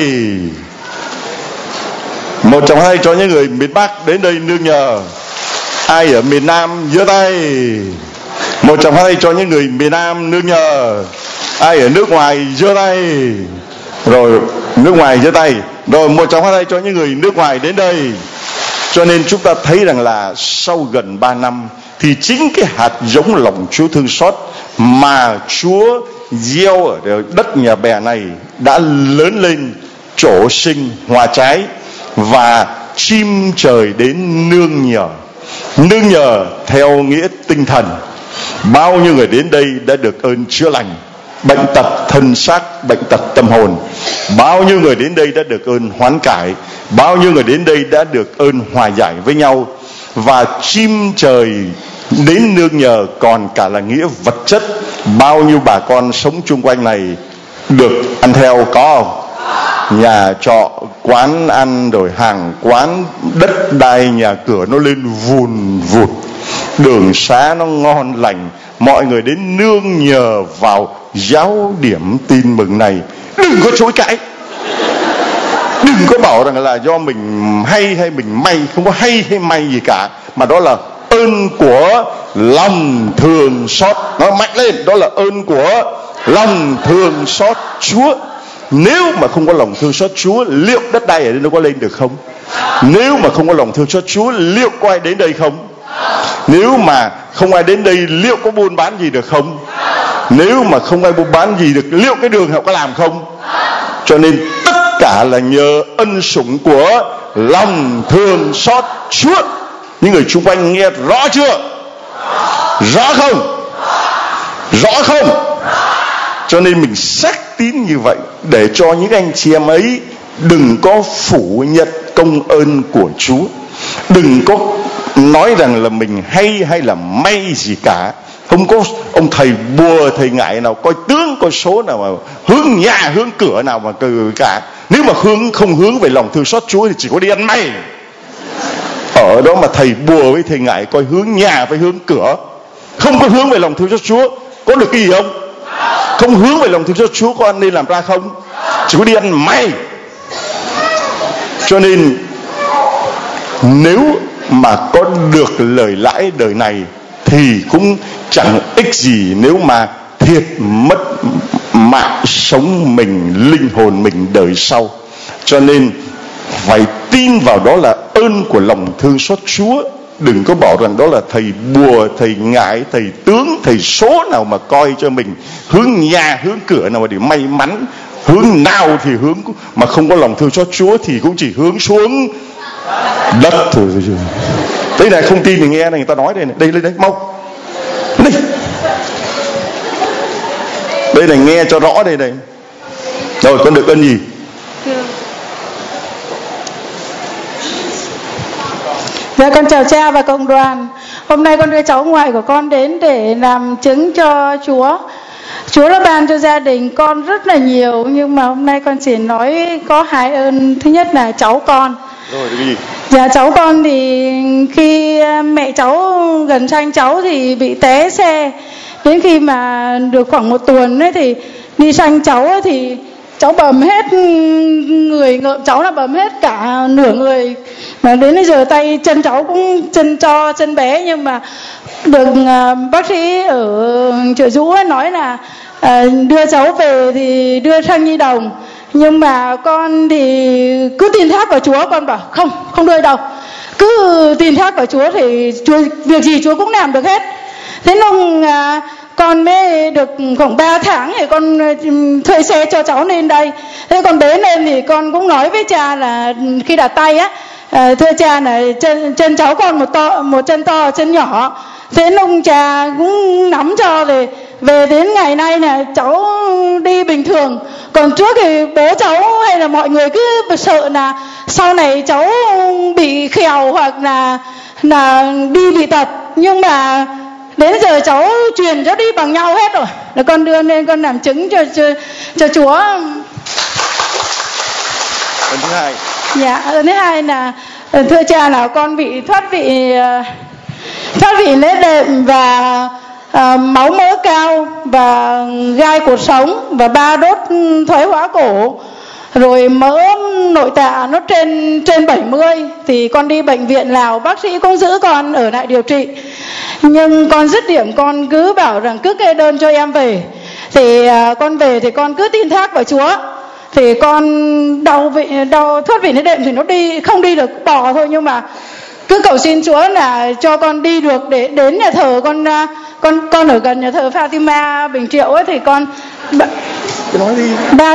Một trong hai cho những người miền Bắc đến đây nương nhờ. Ai ở miền Nam giơ tay? Một trong hai cho những người miền Nam nương nhờ. Ai ở nước ngoài giơ tay? Rồi nước ngoài giơ tay. Rồi một trong hai cho những người nước ngoài đến đây. Cho nên chúng ta thấy rằng là sau gần 3 năm thì chính cái hạt giống lòng Chúa thương xót mà Chúa gieo ở đất Nhà Bè này đã lớn lên, trổ sinh, hoa trái, và chim trời đến nương nhờ. Nương nhờ theo nghĩa tinh thần. Bao nhiêu người đến đây đã được ơn chữa lành bệnh tật thân xác, bệnh tật tâm hồn. Bao nhiêu người đến đây đã được ơn hoán cải. Bao nhiêu người đến đây đã được ơn hòa giải với nhau. Và chim trời đến nương nhờ còn cả là nghĩa vật chất. Bao nhiêu bà con sống chung quanh này được ăn theo, có không? Nhà trọ, quán ăn, rồi hàng quán, đất đai, nhà cửa nó lên vùn vụt, đường xá nó ngon lành. Mọi người đến nương nhờ vào giáo điểm tin mừng này. Đừng có chối cãi, đừng có bảo rằng là do mình hay hay mình may. Không có hay hay may gì cả, mà đó là ơn của lòng thương xót. Nó mạnh lên, đó là ơn của lòng thương xót Chúa. Nếu mà không có lòng thương xót Chúa, liệu đất đai ở đây nó có lên được không? Nếu mà không có lòng thương xót Chúa, liệu có ai đến đây không? Nếu mà không ai đến đây, liệu có buôn bán gì được không? Nếu mà không ai buôn bán gì được, liệu cái đường họ có làm không? Cho nên tất cả là nhờ ân sủng của lòng thương xót Chúa. Những người xung quanh nghe rõ chưa? Rõ không? Rõ không? Cho nên mình xác tín như vậy, để cho những anh chị em ấy đừng có phủ nhận công ơn của Chúa. Đừng có nói rằng là mình hay là may gì cả. Không có ông thầy bùa thầy ngải nào coi tướng coi số nào mà hướng nhà hướng cửa nào mà cả. Nếu mà không hướng về lòng thương xót Chúa thì chỉ có đi ăn may. Ở đó mà thầy bùa với thầy ngải coi hướng nhà với hướng cửa, không có hướng về lòng thương xót Chúa, có được cái gì không? Không hướng về lòng thương xót Chúa, có ăn nên làm ra không? Chỉ có đi ăn may. Cho nên nếu mà có được lời lãi đời này thì cũng chẳng ích gì nếu mà thiệt mất mạng sống mình, linh hồn mình đời sau. Cho nên phải tin vào đó là ơn của lòng thương xót Chúa. Đừng có bảo rằng đó là thầy bùa, thầy ngải, thầy tướng, thầy số nào mà coi cho mình hướng nhà hướng cửa nào mà để may mắn. Hướng nào thì hướng, mà không có lòng thương xót Chúa thì cũng chỉ hướng xuống đất thôi. Đây này, không tin thì nghe này, người ta nói đây này, đây lên đây mau đây. Đây này, nghe cho rõ đây này. Rồi, con được ơn gì? Dạ, con chào cha và cộng đoàn. Hôm nay con đưa cháu ngoại của con đến để làm chứng cho Chúa. Chúa đã ban cho gia đình con rất là nhiều, nhưng mà hôm nay con chỉ nói có 2 ơn. Thứ nhất là cháu con. Rồi, cái gì? Dạ, cháu con thì khi mẹ cháu gần sanh cháu thì bị té xe. Đến khi mà được khoảng 1 tuần ấy thì đi sanh cháu ấy thì cháu bầm hết người, ngợm cháu là bầm hết cả nửa người. Mà đến bây giờ tay chân cháu cũng chân to chân bé, nhưng mà được bác sĩ ở Chợ Dũ nói là đưa cháu về thì đưa sang nhi đồng. Nhưng mà con thì cứ tin thác vào Chúa, con bảo không đưa đâu, cứ tin thác vào Chúa thì Chúa, việc gì Chúa cũng làm được hết. Thế nên con mới được khoảng 3 tháng thì con thuê xe cho cháu lên đây. Thế con đến lên thì con cũng nói với cha là khi đặt tay á, thưa cha là chân cháu con một chân to chân nhỏ. Thế ông cha cũng nắm cho về đến ngày nay là cháu đi bình thường. Còn trước thì bố cháu hay là mọi người cứ sợ là sau này cháu bị khèo hoặc là đi bị tật. Nhưng mà đến giờ cháu truyền cháu đi bằng nhau hết rồi. Là con đưa lên con làm chứng cho Chúa. Ơn thứ hai. Dạ, ơn thứ hai là thưa cha là con bị thoát vị lết đệm và máu mỡ cao và gai cột sống và 3 đốt thoái hóa cổ, rồi mỡ nội tạng nó trên 70. Thì con đi bệnh viện Lào, bác sĩ cũng giữ con ở lại điều trị, nhưng con dứt điểm con cứ bảo rằng cứ kê đơn cho em về. Thì con về thì con cứ tin thác vào Chúa. Thì con đau thoát vị lết đệm thì nó không đi được, bỏ thôi, nhưng mà cứ cầu xin Chúa là cho con đi được để đến nhà thờ. Con ở gần nhà thờ Fatima Bình Triệu ấy, thì con nói đi.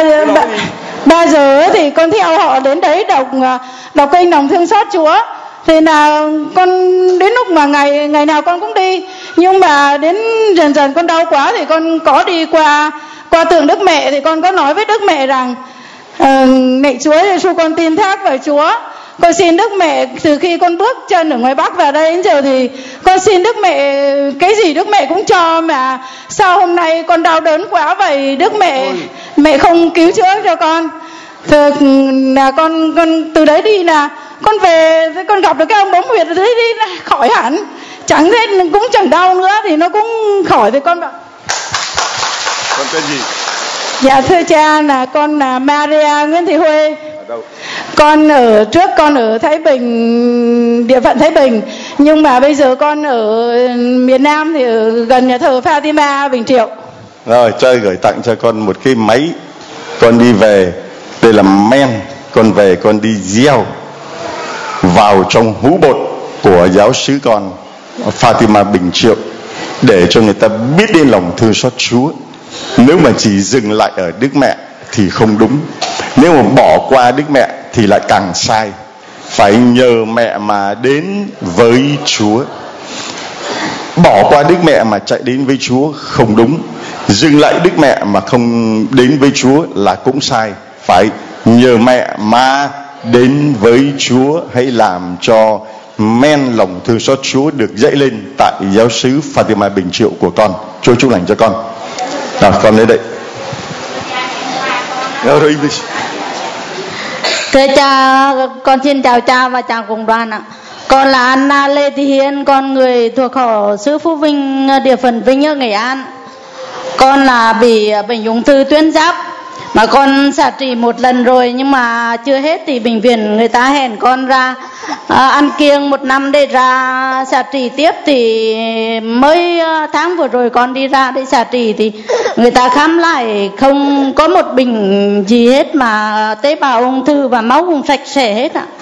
3 giờ ấy, thì con theo họ đến đấy đọc kênh lòng thương xót Chúa. Thì là con đến lúc mà ngày nào con cũng đi, nhưng mà đến dần con đau quá thì con có đi qua tượng Đức Mẹ. Thì con có nói với Đức Mẹ rằng lạy Chúa Giêsu, con tin thác vào Chúa. Con xin Đức Mẹ, từ khi con bước chân ở ngoài Bắc vào đây đến giờ thì con xin Đức Mẹ cái gì Đức Mẹ cũng cho, mà sao hôm nay con đau đớn quá vậy Đức Mẹ không cứu chữa cho con. Thì là con từ đấy đi là con về, con gặp được cái ông bấm huyệt, đấy đi là khỏi hẳn, chẳng thế cũng chẳng đau nữa, thì nó cũng khỏi. Thì con bảo con tên gì? Dạ thưa cha là con là Maria Nguyễn Thị Huê. Con ở Thái Bình, địa phận Thái Bình, nhưng mà bây giờ con ở miền Nam thì ở gần nhà thờ Fatima Bình Triệu. Rồi, chơi gửi tặng cho con một cái máy. Con đi về, đây là men, con về con đi gieo vào trong hũ bột của giáo xứ con Fatima Bình Triệu, để cho người ta biết đến lòng thương xót Chúa. Nếu mà chỉ dừng lại ở Đức Mẹ thì không đúng, nếu mà bỏ qua Đức Mẹ thì lại càng sai. Phải nhờ mẹ mà đến với Chúa. Bỏ qua Đức Mẹ mà chạy đến với Chúa không đúng. Dừng lại Đức Mẹ mà không đến với Chúa là cũng sai. Phải nhờ mẹ mà đến với Chúa. Hãy làm cho men lòng thương xót Chúa được dậy lên tại giáo xứ Fatima Bình Triệu của con. Chúa chúc lành cho con. Nào, con lên đây. Thưa cha, con xin chào cha và chào cùng đoàn ạ. Con là Anna Lê Thị Hiền, con người thuộc họ xứ Phú Vinh, địa phận Vinh ở Nghệ An. Con là bị bệnh ung thư tuyến giáp, mà con xạ trị 1 lần rồi, nhưng mà chưa hết thì bệnh viện người ta hẹn con ra ăn kiêng 1 năm để ra xạ trị tiếp. Thì mới tháng vừa rồi con đi ra để xạ trị thì người ta khám lại không có một bệnh gì hết, mà tế bào ung thư và máu cũng sạch sẽ hết ạ.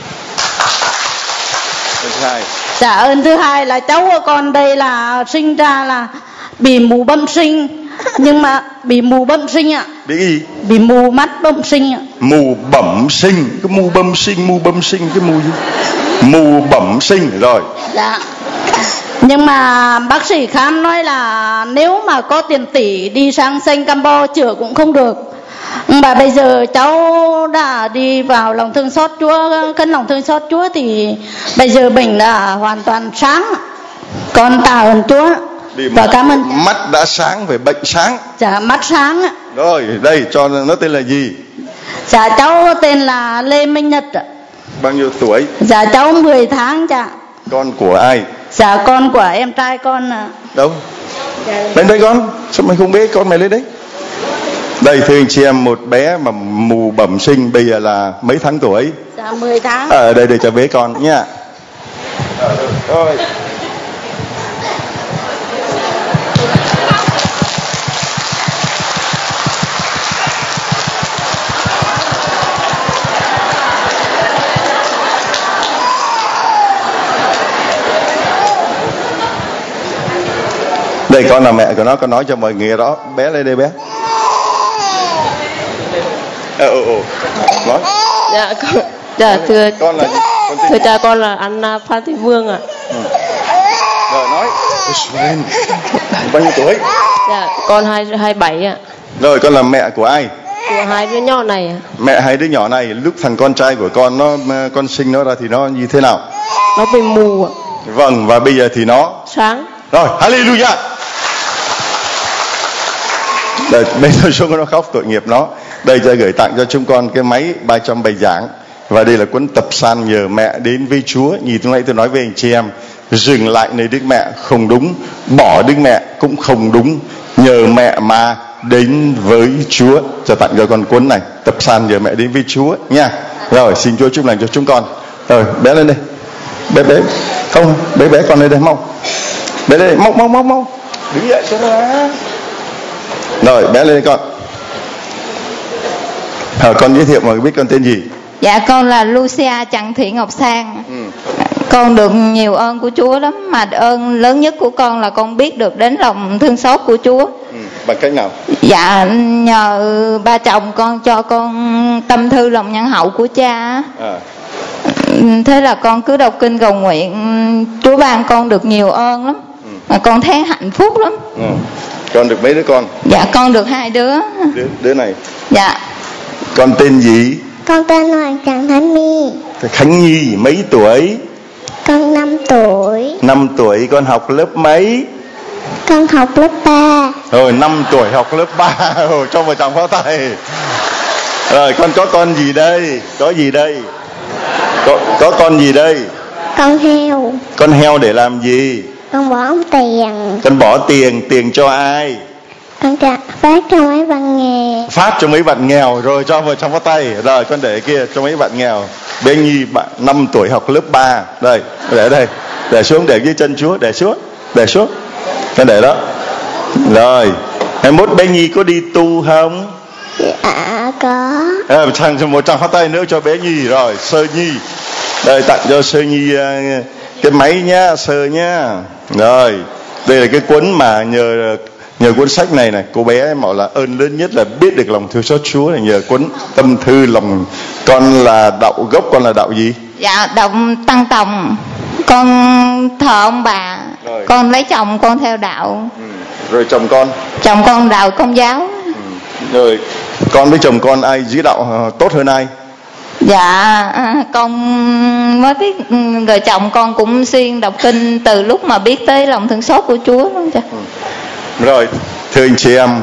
Dạ, ơn thứ hai là cháu của con đây là sinh ra là bị mù bẩm sinh, nhưng mà bị mù bẩm sinh ạ. Bị gì? Bị mù mắt bẩm sinh ạ. Mù bẩm sinh, cái mù bẩm sinh cái mù gì? Mù bẩm sinh rồi. Dạ. Nhưng mà bác sĩ khám nói là nếu mà có tiền tỷ đi sang Singapore chữa cũng không được. Mà bây giờ cháu đã đi vào lòng thương xót Chúa, khấn lòng thương xót Chúa thì bây giờ bệnh là hoàn toàn sáng. Con tạ ơn Chúa và cảm ơn. Mắt đã sáng về bệnh sáng. Dạ mắt sáng ạ. Rồi đây cho nó tên là gì? Dạ cháu tên là Lê Minh Nhật ạ. Bao nhiêu tuổi? Dạ cháu 10 tháng dạ. Con của ai? Dạ con của em trai con ạ. Đâu? Lên đây con. Sao mày không biết con mày lên đấy? Đây thưa anh chị em, một bé mà mù bẩm sinh bây giờ là mấy tháng tuổi? Dạ 10 tháng. Ở đây để cho bé con nha. Rồi. Đây con là mẹ của nó, con nói cho mọi người đó. Bé lên đây bé. Nói. Dạ con, dạ thưa con là gì? Con thưa cha, con là Anna Phan Thị Vương ạ. Rồi nói. Bao nhiêu tuổi? Dạ con 27 ạ. Rồi con là mẹ của ai? Của hai đứa nhỏ này ạ. Mẹ hai đứa nhỏ này, lúc thằng con trai của con con sinh nó ra thì nó như thế nào? Nó bị mù ạ. Vâng, và bây giờ thì nó sáng. Rồi, hallelujah. Đây, bây giờ chúng con nó khóc tội nghiệp nó. Đây cha gửi tặng cho chúng con cái máy 300 bài giảng. Và đây là cuốn tập san nhờ mẹ đến với Chúa. Như lúc nãy tôi nói với anh chị em, dừng lại nơi Đức Mẹ không đúng, bỏ Đức Mẹ cũng không đúng, nhờ mẹ mà đến với Chúa. Cho tặng cho con cuốn này, tập san nhờ mẹ đến với Chúa nha. Rồi, xin Chúa chúc lành cho chúng con. Rồi, bé lên đây. Bé không, bé con lên đây mau. Bé lên đây, mau. Đứng dậy cho nó á. Rồi, bé lên đây con. Con giới thiệu mọi người biết con tên gì? Dạ con là Lucia Trần Thị Ngọc Sang. Con được nhiều ơn của Chúa lắm, mà ơn lớn nhất của con là con biết được đến lòng thương xót của Chúa. Bằng cách nào? Dạ nhờ ba chồng con cho con tâm thư lòng nhân hậu của cha. Thế là con cứ đọc kinh cầu nguyện, Chúa ban con được nhiều ơn lắm, mà con thấy hạnh phúc lắm. Con được mấy đứa con? Dạ con được 2 đứa. Đứa này? Dạ. Con tên gì? Con tên Hoàng Trần Khánh My. Khánh Nhi mấy tuổi? Con 5 tuổi. 5 tuổi. Con học lớp mấy? Con học lớp 3. Rồi 5 tuổi học lớp 3. Rồi cho vợ chồng pháo tay. Rồi con có con gì đây? Có gì đây? Có con gì đây? Con heo. Con heo để làm gì? Con bỏ tiền. Con bỏ tiền cho ai? Con phát cho mấy bạn nghèo. Phát cho mấy bạn nghèo. Rồi cho vợ chồng pháo tay. Rồi con để kia cho mấy bạn nghèo. Bé Nhi 5 tuổi học lớp 3. Đây, để đây. Để xuống, để dưới chân Chúa. Để xuống. Con để đó. Rồi, 21 bé Nhi có đi tu không? Dạ có. Một tràng pháo tay nữa cho bé Nhi. Rồi, Sơ Nhi. Đây, tặng cho Sơ Nhi cái máy nhá, Sơ nhá. Rồi, đây là cái cuốn mà nhờ cuốn sách này cô bé bảo là ơn lớn nhất là biết được lòng thương xót Chúa là nhờ cuốn tâm thư lòng. Con là đạo gốc, con là đạo gì? Dạ đạo Tăng Tòng. Con thờ ông bà. Rồi. Con lấy chồng con theo đạo. Rồi chồng con? Chồng con đạo Công giáo. Rồi con với chồng con ai giữ đạo tốt hơn ai? Dạ con mới biết người chồng con cũng xuyên đọc kinh từ lúc mà biết tới lòng thương xót của Chúa luôn chứ. Rồi thưa anh chị em,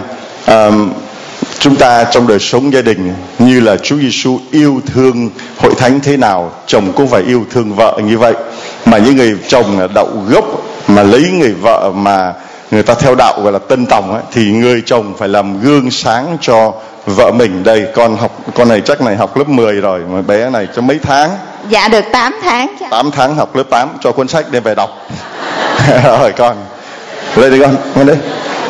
chúng ta trong đời sống gia đình như là Chúa Giêsu yêu thương hội thánh thế nào, chồng cũng phải yêu thương vợ như vậy. Mà những người chồng là đạo gốc mà lấy người vợ mà người ta theo đạo gọi là Tân Tòng ấy, thì người chồng phải làm gương sáng cho vợ mình. Đây con này chắc này học lớp 10 rồi, mà bé này cho mấy tháng? Dạ được 8 tháng. 8 tháng học lớp 8, cho cuốn sách đem về đọc. Rồi con lên đi con, lên đây.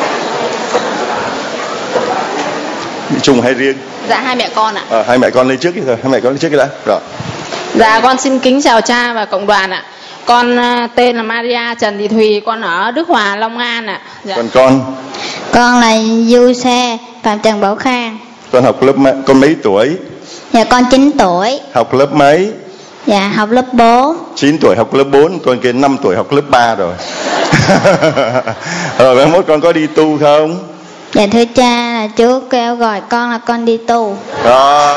Bị chung hay riêng? Dạ hai mẹ con ạ. Hai mẹ con lên trước đi thôi, hai mẹ con lên trước đi đã. Rồi. Dạ con xin kính chào cha và cộng đoàn ạ. Con tên là Maria Trần Thị Thùy, con ở Đức Hòa, Long An ạ. Dạ. Còn con? Con là Du Xe Phạm Trần Bảo Khang. Con học lớp con mấy tuổi? Dạ con 9 tuổi. Học lớp mấy? Dạ học lớp 4. 9 tuổi học lớp 4, con kia 5 tuổi học lớp 3 rồi. Rồi mai mốt con có đi tu không? Dạ thưa cha, là Chúa kêu gọi con là con đi tu. Đó.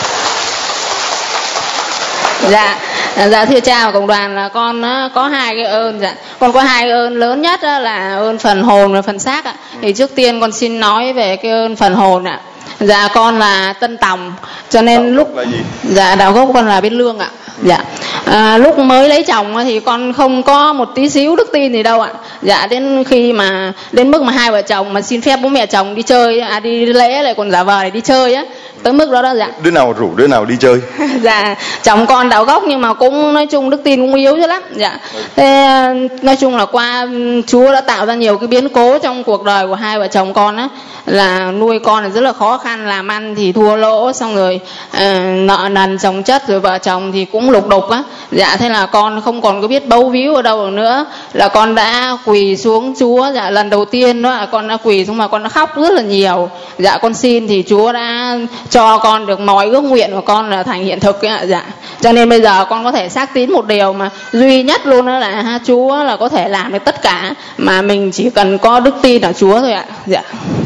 Dạ thưa cha và cộng đoàn, là con có hai cái ơn. Dạ con có hai cái ơn lớn nhất là ơn phần hồn và phần xác ạ. Thì trước tiên con xin nói về cái ơn phần hồn ạ. Dạ con là Tân Tòng, cho nên lúc là gì? Dạ đạo gốc con là Biên Lương ạ. Dạ lúc mới lấy chồng thì con không có một tí xíu đức tin gì đâu ạ. Dạ đến khi mà đến mức mà hai vợ chồng mà xin phép bố mẹ chồng đi chơi, đi lễ lại còn giả vờ để đi chơi á, tới mức đó đó. Dạ Đứa nào rủ đứa nào đi chơi? Dạ chồng con đạo gốc nhưng mà cũng nói chung đức tin cũng yếu chứ lắm. Dạ thế nói chung là qua Chúa đã tạo ra nhiều cái biến cố trong cuộc đời của hai vợ chồng con á, là nuôi con là rất là khó khăn, làm ăn thì thua lỗ, xong rồi nợ nần chồng chất, rồi vợ chồng thì cũng lục đục á. Dạ thế là con không còn có biết bấu víu ở đâu nữa, là con đã quỳ xuống Chúa. Dạ lần đầu tiên đó là con đã quỳ xuống mà con đã khóc rất là nhiều. Dạ con xin thì Chúa đã cho con được mọi ước nguyện của con là thành hiện thực ấy ạ. Dạ cho nên bây giờ con có thể xác tín một điều mà duy nhất luôn đó là Chúa là có thể làm được tất cả, mà mình chỉ cần có đức tin ở Chúa thôi ạ. Dạ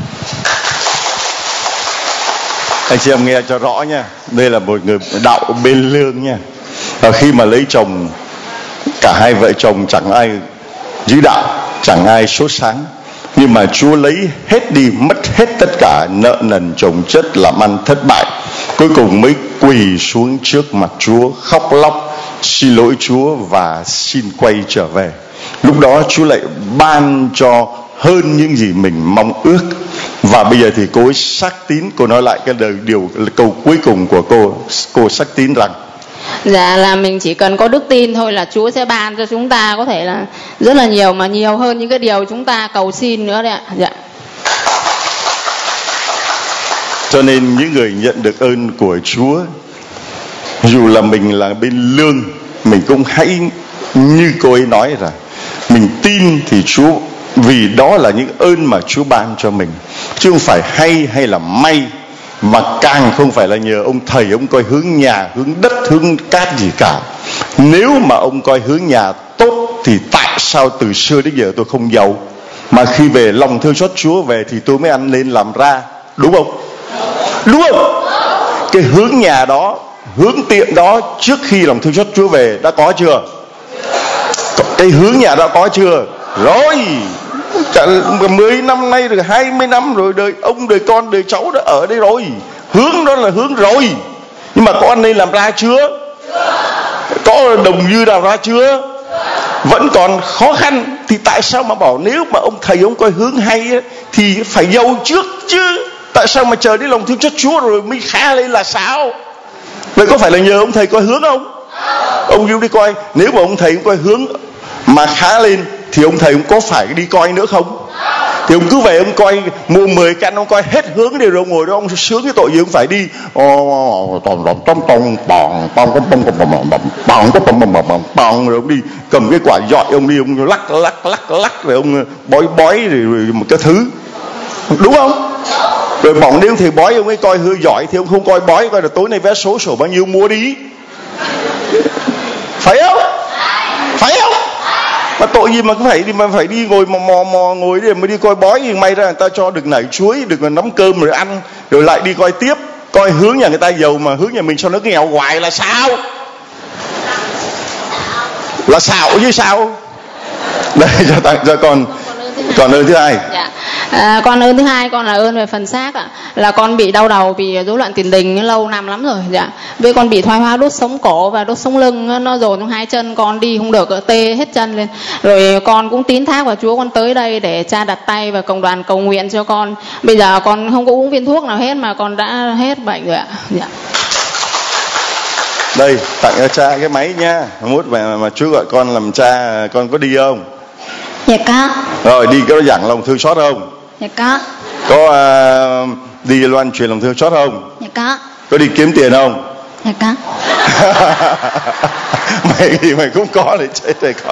anh chị em nghe cho rõ nha, đây là một người đạo Bên Lương nha. Và khi mà lấy chồng, cả hai vợ chồng chẳng ai giữ đạo, chẳng ai sốt sáng, nhưng mà Chúa lấy hết đi, mất hết tất cả, nợ nần chồng chất, làm ăn thất bại, cuối cùng mới quỳ xuống trước mặt Chúa, khóc lóc xin lỗi Chúa và xin quay trở về. Lúc đó Chúa lại ban cho hơn những gì mình mong ước. Và bây giờ thì cô ấy xác tín, cô nói lại cái câu cuối cùng của cô xác tín rằng dạ là mình chỉ cần có đức tin thôi là Chúa sẽ ban cho chúng ta có thể là rất là nhiều, mà nhiều hơn những cái điều chúng ta cầu xin nữa đấy ạ. Dạ cho nên những người nhận được ơn của Chúa, dù là mình là Bên Lương, mình cũng hãy như cô ấy nói là mình tin thì Chúa, vì đó là những ơn mà Chúa ban cho mình, chứ không phải hay là may, mà càng không phải là nhờ ông thầy ông coi hướng nhà, hướng đất, hướng cát gì cả. Nếu mà ông coi hướng nhà tốt thì tại sao từ xưa đến giờ tôi không giàu, mà khi về lòng thương xót Chúa về thì tôi mới ăn nên làm ra, đúng không? Đúng không? Cái hướng nhà đó, hướng tiện đó trước khi lòng thương xót Chúa về đã có chưa? Cái hướng nhà đó có chưa? Rồi 10 năm nay rồi, 20 năm rồi, đời ông, đời con, đời cháu đã ở đây rồi. Hướng đó là hướng rồi. Nhưng mà có ăn nên làm ra chưa? Có đồng dư làm ra chưa? Vẫn còn khó khăn. Thì tại sao mà bảo nếu mà ông thầy ông coi hướng hay ấy, thì phải giàu trước chứ? Tại sao mà chờ đến lòng thương xót Chúa rồi mới khá lên là sao? Vậy có phải là nhờ ông thầy coi hướng không? Ông yêu đi coi, nếu mà ông thầy ông coi hướng mà khá lên thì ông thầy ông có phải đi coi nữa không? Thì ông cứ về ông coi, mua 10 căn ông coi hết hướng đi, rồi ông ngồi đó ông sướng cái tội gì ông phải đi rồi ông đi cầm cái quả dọi, ông đi ông lắc rồi ông bói rồi một cái thứ, đúng không? Rồi bỏng nếu thầy bói ông ấy coi hư giỏi thì ông không coi bói, coi là tối nay vé số sổ bao nhiêu mua đi, phải không? Phải không? Mà tội gì mà phải đi ngồi mò ngồi để mới đi coi bói, thì may ra người ta cho được nảy chuối, được nắm cơm rồi ăn, rồi lại đi coi tiếp, coi hướng nhà người ta giàu mà hướng nhà mình sao nó nghèo hoài là sao? Là xạo chứ sao? Đây cho tặng cho con. Còn ơn thứ hai. Dạ. Con ơn thứ hai con là ơn về phần xác ạ. Là con bị đau đầu vì rối loạn tiền đình lâu năm lắm rồi. Dạ. Với con bị thoái hóa đốt sống cổ và đốt sống lưng, nó dồn trong hai chân, con đi không được, tê hết chân lên. Rồi con cũng tín thác vào Chúa, con tới đây để cha đặt tay và cộng đoàn cầu nguyện cho con. Bây giờ con không có uống viên thuốc nào hết mà con đã hết bệnh rồi ạ. Dạ. Đây tặng cho cha cái máy nha. Mốt mà Chúa gọi con làm cha, con có đi không? Dạ có. Rồi đi có giảng lòng thương xót không? Dạ có. Có đi loan truyền lòng thương xót không? Dạ có. Có đi kiếm tiền không? Dạ có. mày cũng có để chơi để coi.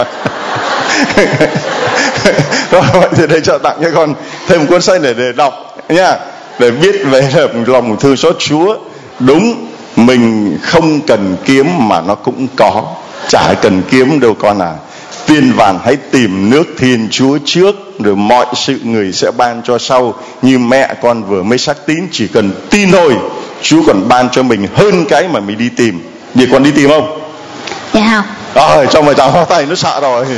Rồi vậy thì đây cho tặng cho con thêm một cuốn sách để đọc nha, để biết về lòng thương xót Chúa đúng Mình không cần kiếm mà nó cũng có. Chả cần kiếm đâu con à. Tiên vàng hãy tìm nước Thiên Chúa trước, rồi mọi sự người sẽ ban cho sau. Như mẹ con vừa mới xác tín, chỉ cần tin thôi, Chúa còn ban cho mình hơn cái mà mình đi tìm. Vậy con đi tìm không? Dạ không. Rồi trong vài tràng pháo tay nó sợ rồi.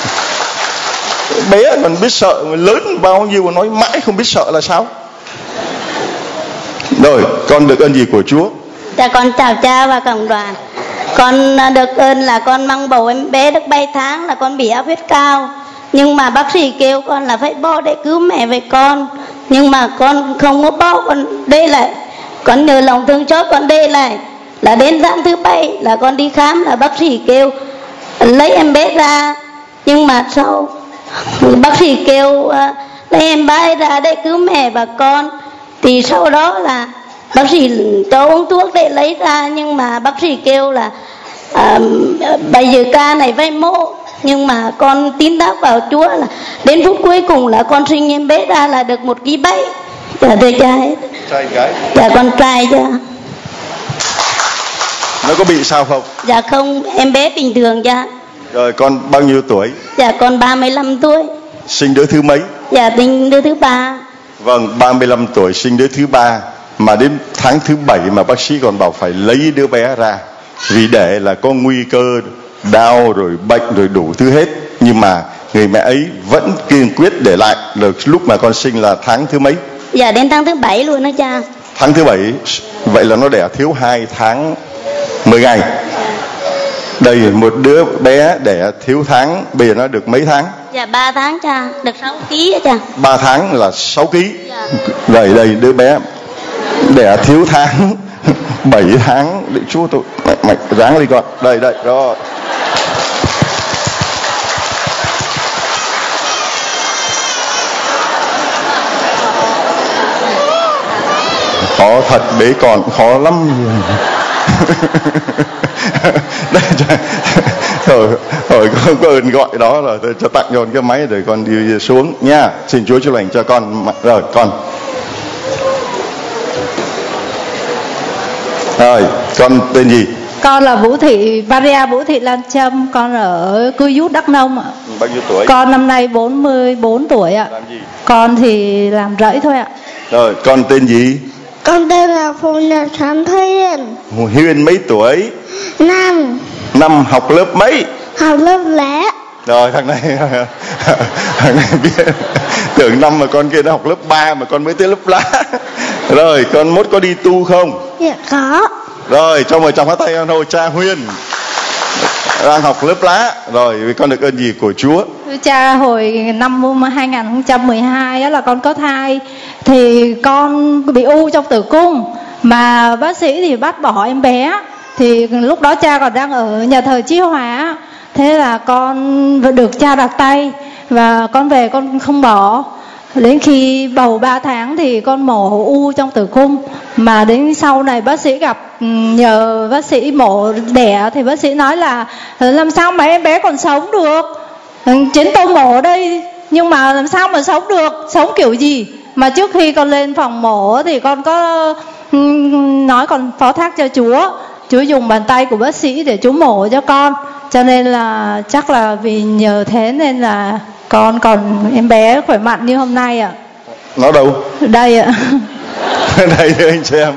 Bé còn biết sợ, lớn bao nhiêu mà nói mãi không biết sợ là sao? Rồi con được ơn gì của Chúa? Dạ con chào cha và cộng đoàn. Con được ơn là con mang bầu em bé được 7 tháng là con bị áp huyết cao. Nhưng mà bác sĩ kêu con là phải bo để cứu mẹ về con. Nhưng mà con không có bo, con đây lại. Con nhờ lòng thương xót con đây lại. Là đến tháng thứ 7 là con đi khám, là bác sĩ kêu lấy em bé ra. Nhưng mà sau bác sĩ kêu lấy em bé ra để cứu mẹ và con. Thì sau đó là bác sĩ cho uống thuốc để lấy ra. Nhưng mà bác sĩ kêu là bây giờ ca này phải mổ. Nhưng mà con tín đáo vào Chúa là đến phút cuối cùng là con sinh em bé ra là được 1,7 kg. Dạ thưa cha hết. Trai gái? Dạ con trai cha. Nó có bị sao không? Dạ không, em bé bình thường cha. Rồi con bao nhiêu tuổi? Dạ con 35 tuổi. Sinh đứa thứ mấy? Dạ sinh đứa thứ 3. Vâng, 35 tuổi sinh đứa thứ 3. Mà đến tháng thứ 7 mà bác sĩ còn bảo phải lấy đứa bé ra, vì để là có nguy cơ đau rồi bệnh rồi đủ thứ hết. Nhưng mà người mẹ ấy vẫn kiên quyết để lại. Rồi lúc mà con sinh là tháng thứ mấy? Dạ đến tháng thứ 7 luôn đó cha. Tháng thứ 7. Vậy là nó đẻ thiếu 2 tháng 10 ngày. Đây một đứa bé đẻ thiếu tháng, bây giờ nó được mấy tháng? Dạ 3 tháng cha, được 6 kg cha. 3 tháng là 6 kg. Dạ. Vậy đây đứa bé đẻ thiếu tháng 7 tháng. Để Chúa tôi mạch ráng đi con. Đây rồi. Khó thật, bế con khó lắm. Đây, rồi có ơn gọi đó rồi, tôi cho tặng cho con cái máy rồi con đi xuống nha. Xin Chúa chúc lành cho con. Rồi con. Rồi con tên gì? Con là Vũ Thị Maria Vũ Thị Lan Trâm, con ở Cư Dút Đắk Nông ạ. Bao nhiêu tuổi? Con năm nay 44 tuổi ạ. Làm gì? Con thì làm rẫy thôi ạ. Rồi con tên gì? Con tên là Phù Nhật Thám Hiền. Hiền mấy tuổi? 5. Năm học lớp mấy? Học lớp lẻ. Rồi thằng này biết. Tưởng năm mà con kia nó học lớp 3 mà con mới tới lớp lá. Rồi con mốt có đi tu không? Dạ có. Rồi cho mời chồng phát tay ông cha Huyên đang học lớp lá. Rồi con được ơn gì của Chúa? Thưa cha, hồi năm 2012 á là con có thai, thì con bị u trong tử cung mà bác sĩ thì bắt bỏ em bé. Thì lúc đó cha còn đang ở nhà thờ Chí Hòa, thế là con được cha đặt tay và con về con không bỏ. Đến khi bầu 3 tháng thì con mổ u trong tử cung. Mà đến sau này bác sĩ gặp, nhờ bác sĩ mổ đẻ thì bác sĩ nói là làm sao mà em bé còn sống được, chính tôi mổ đây nhưng mà làm sao mà sống được, sống kiểu gì. Mà trước khi con lên phòng mổ thì con có nói con phó thác cho Chúa dùng bàn tay của bác sĩ để Chúa mổ cho con. Cho nên là chắc là vì nhờ thế nên là con còn em bé khỏe mạnh như hôm nay ạ. Nó đâu? Đây ạ. Đây thưa anh xem.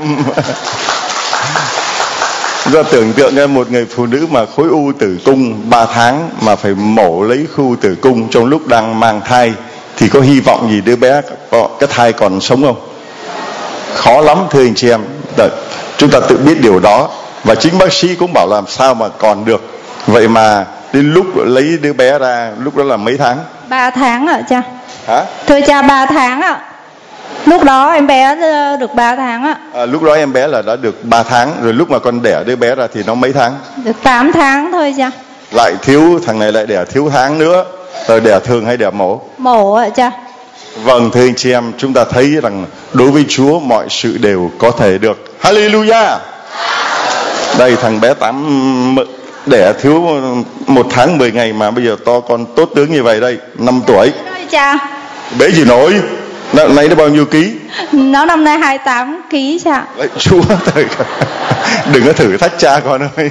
Do tưởng tượng ra một người phụ nữ mà khối u tử cung 3 tháng mà phải mổ lấy khu tử cung trong lúc đang mang thai thì có hy vọng gì đứa bé cái thai còn sống không? Khó lắm thưa anh chị em. Chúng ta tự biết điều đó. Và chính bác sĩ cũng bảo làm sao mà còn được. Vậy mà đến lúc lấy đứa bé ra, lúc đó là mấy tháng? 3 tháng ạ cha. Hả? Thưa cha 3 tháng ạ. Lúc đó em bé được 3 tháng ạ. Lúc đó em bé là đã được 3 tháng. Rồi lúc mà con đẻ đứa bé ra thì nó mấy tháng? Được 8 tháng thôi cha. Lại thiếu, thằng này lại đẻ thiếu tháng nữa. Rồi đẻ thường hay đẻ mổ? Mổ ạ cha. Vâng thưa anh chị em, chúng ta thấy rằng đối với Chúa mọi sự đều có thể được. Hallelujah. Đây thằng bé đẻ thiếu 1 tháng 10 ngày mà bây giờ to con tốt tướng như vậy đây, 5 tuổi. Cha. Bế gì nổi. Nay nó bao nhiêu ký? Nó năm nay 28 kg cha. Đấy, Chúa ơi. Đừng có thử thách cha con ơi.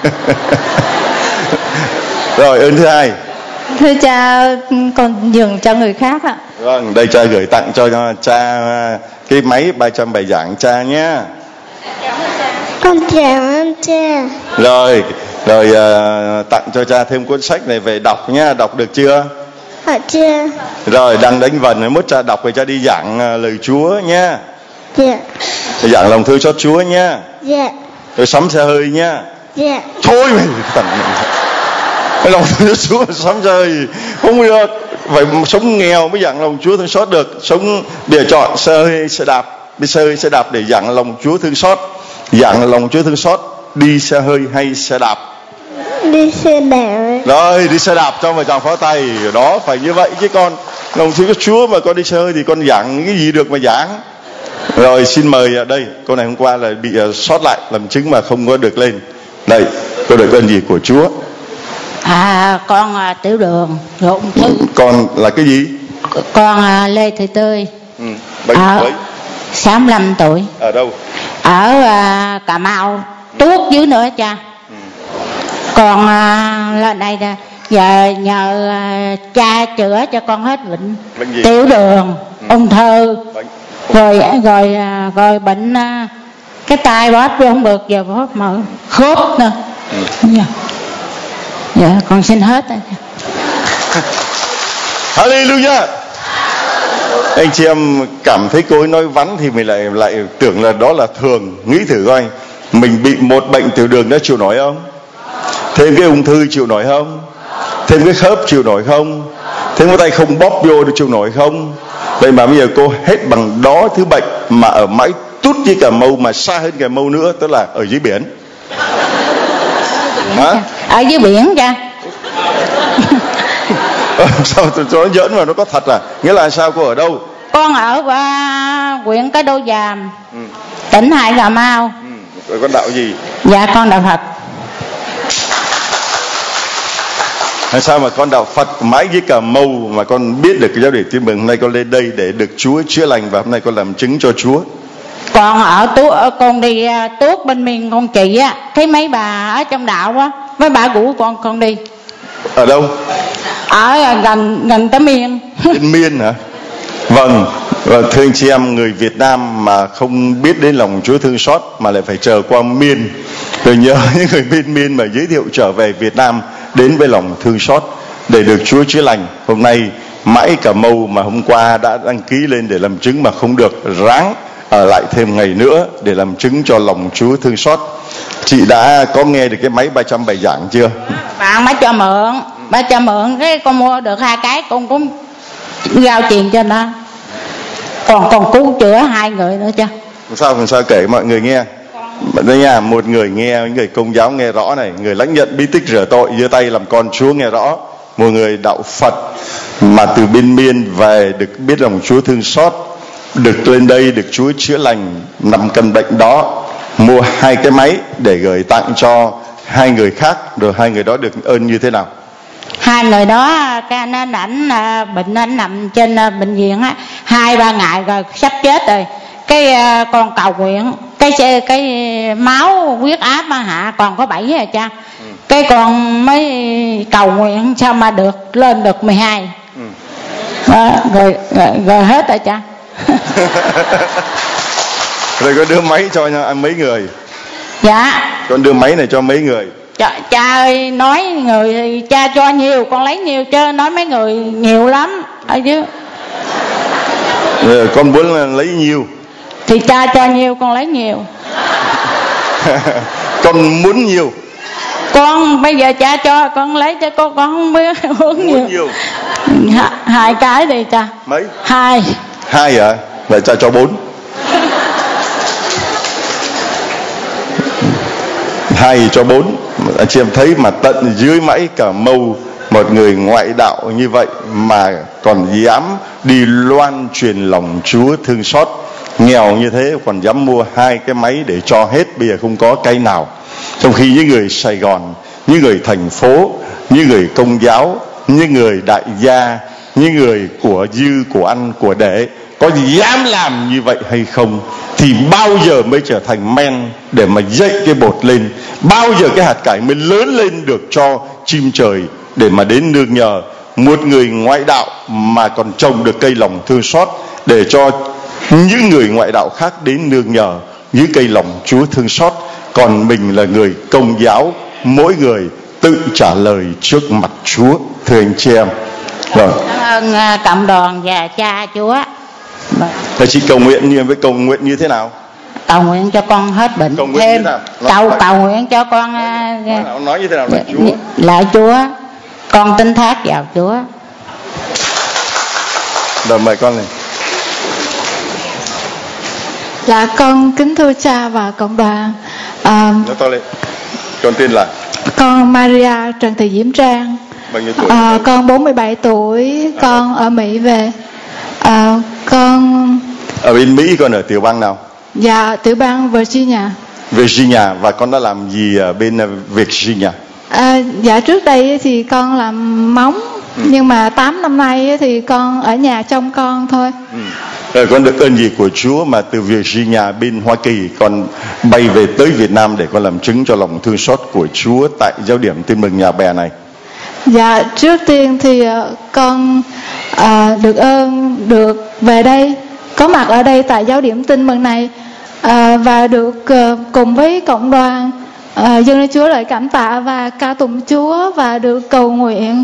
Rồi ơn thứ hai. Thưa cha, con nhường cho người khác ạ. Vâng, đây cha gửi tặng cho cha cái máy 300 bài giảng cha nhé. Con cảm ơn cha. Rồi tặng cho cha thêm cuốn sách này về đọc nhá, đọc được chưa? Chưa. Rồi đang đánh vần, mốt cha đọc rồi cha đi giảng lời Chúa nhá. Dạ. Giảng lòng thương xót Chúa nhá. Dạ. Rồi sắm xe hơi nhá. Dạ. Thôi mày thằng lòng thương Chúa sắm xe hơi không được, phải sống nghèo mới giảng lòng Chúa thương xót được. Sống để chọn xe hơi xe đạp, đi xe hơi xe đạp để giảng lòng Chúa thương xót. Giảng lòng Chúa thương xót đi xe hơi hay xe đạp? Đi xe đạp. Rồi đi xe đạp cho vào tràng pháo tay đó, phải như vậy chứ con lòng thương Chúa mà con đi xe hơi thì con giảng cái gì được mà giảng. Rồi xin mời đây, cô này hôm qua là bị sót lại làm chứng mà không có được lên. Đây, cô được ơn gì của Chúa? Con tiểu đường rồi ung thư. Con là cái gì? Con Lê Thị Tươi. Bệnh mấy? 65 tuổi. Ở đâu? Ở Cà Mau, Tuốt dưới nữa cha. Con lên đây nè, giờ nhờ cha chữa cho con hết bệnh. Bệnh gì? Tiểu đường, ung thư. Rồi bệnh cái tay bóp vô không được, giờ bóp mở khớp nữa. Dạ con xin hết. Hallelujah. Anh chị em cảm thấy cô ấy nói vắn thì mình lại tưởng là đó là thường. Nghĩ thử coi, mình bị một bệnh tiểu đường đã chịu nổi không? Thêm cái ung thư chịu nổi không? Thêm cái khớp chịu nổi không? Thêm cái tay không bóp vô được chịu nổi không? Vậy mà bây giờ cô hết bằng đó thứ bệnh mà ở mãi tút với Cà Mau, mà xa hơn Cà Mau nữa, tức là ở dưới biển. Hả? Ở dưới biển cha. Sao nó giỡn mà nó có thật à? Nghĩa là sao, cô ở đâu? Con ở huyện Cái Đô Giàm, tỉnh Hải Cà Mau. Rồi con đạo gì? Dạ con đạo Phật. Sao mà con đạo Phật mãi với Cà Mau mà con biết được cái giáo điểm tin mừng? Hôm nay con lên đây để được Chúa chữa lành và hôm nay con làm chứng cho Chúa. Con con đi Tuốt bên miền con chị á, thấy mấy bà ở trong đạo á, mấy bà rủ con đi. Ở đâu? Ở gần tới Miên. Bên Miên hả? Vâng. Thưa anh chị em, người Việt Nam mà không biết đến lòng Chúa thương xót mà lại phải chờ qua Miên, rồi nhớ những người bên Miên mà giới thiệu trở về Việt Nam đến với lòng thương xót để được Chúa chữa lành. Hôm nay mãi Cà Mau mà hôm qua đã đăng ký lên để làm chứng mà không được, ráng ở lại thêm ngày nữa để làm chứng cho lòng Chúa thương xót. Chị đã có nghe được cái máy 300 bài giảng chưa? Bạn bà cho mượn cái con mua được 2 cái, con cũng giao tiền cho nó. Còn cứu chữa 2 người nữa chứ. Sao kể mọi người nghe. Đây nha, một người nghe, người Công giáo nghe rõ này, người lãnh nhận bí tích rửa tội giơ tay làm con Chúa nghe rõ, một người đạo Phật mà từ bên Miên về được biết lòng Chúa thương xót, được lên đây được Chúa chữa lành 5 căn bệnh đó, mua 2 cái máy để gửi tặng cho 2 người khác. Rồi 2 người đó được ơn như thế nào? 2 người đó cái ảnh bệnh, ảnh nằm trên bệnh viện á 2-3 ngày rồi sắp chết rồi. Cái con cầu nguyện cái máu huyết áp hạ còn có 7 rồi cha. Cái con mới cầu nguyện sao mà được lên được 12. Đó, rồi hết rồi cha. Rồi con đưa máy cho mấy người? Dạ. Con đưa máy này cho mấy người? Cha ơi, nói người thì cha cho nhiều, con lấy nhiều chứ nói mấy người nhiều lắm ở chứ. Rồi, con muốn lấy nhiều thì cha cho nhiều, con lấy nhiều. Con muốn nhiều. Con bây giờ cha cho con lấy chứ con không biết muốn nhiều. 2 cái đi cha. Mấy? 2 hả? Vậy cha cho 4. 2 cho 4. Anh chị em thấy mà tận dưới mãi Cà Mau, một người ngoại đạo như vậy mà còn dám đi loan truyền lòng Chúa thương xót, nghèo như thế còn dám mua 2 cái máy để cho hết, bây giờ không có cái nào. Trong khi những người Sài Gòn, những người thành phố, những người Công giáo, những người đại gia, những người của dư, của ăn, của để có dám làm như vậy hay không, thì bao giờ mới trở thành men để mà dậy cái bột lên, bao giờ cái hạt cải mới lớn lên được cho chim trời để mà đến nương nhờ. Một người ngoại đạo mà còn trồng được cây lòng thương xót để cho những người ngoại đạo khác đến nương nhờ những cây lòng Chúa thương xót, còn mình là người Công giáo, mỗi người tự trả lời trước mặt Chúa. Thưa anh chị em, rồi. Cảm ơn cộng đoàn và cha Chúa. Và chị cầu nguyện với cầu nguyện như thế nào? Cầu nguyện cho con hết bệnh. Cầu nguyện thêm như thế nào? cầu nguyện cho con nói như thế nào là Chúa? Lại Chúa, con tin thác vào Chúa. Rồi mời con này. Dạ con kính thưa cha và cộng đoàn. Nói to lên. Con tên là? Con Maria Trần Thị Diễm Trang. Bao nhiêu tuổi? Con 47 tuổi. Con ở Mỹ về. Con ở bên Mỹ, con ở tiểu bang nào? Dạ tiểu bang Virginia. Virginia. Và con đã làm gì ở bên Virginia? Dạ trước đây thì con làm móng. Nhưng mà 8 năm nay thì con ở nhà trông con thôi. Con được ơn gì của Chúa mà từ Virginia bên Hoa Kỳ con bay về tới Việt Nam để con làm chứng cho lòng thương xót của Chúa tại giáo điểm Tin Mừng Nhà Bè này? Dạ trước tiên thì con được ơn được về đây, có mặt ở đây tại giáo điểm Tin Mừng này, và được cùng với cộng đoàn dâng lên Chúa lời cảm tạ và ca tụng Chúa, và được cầu nguyện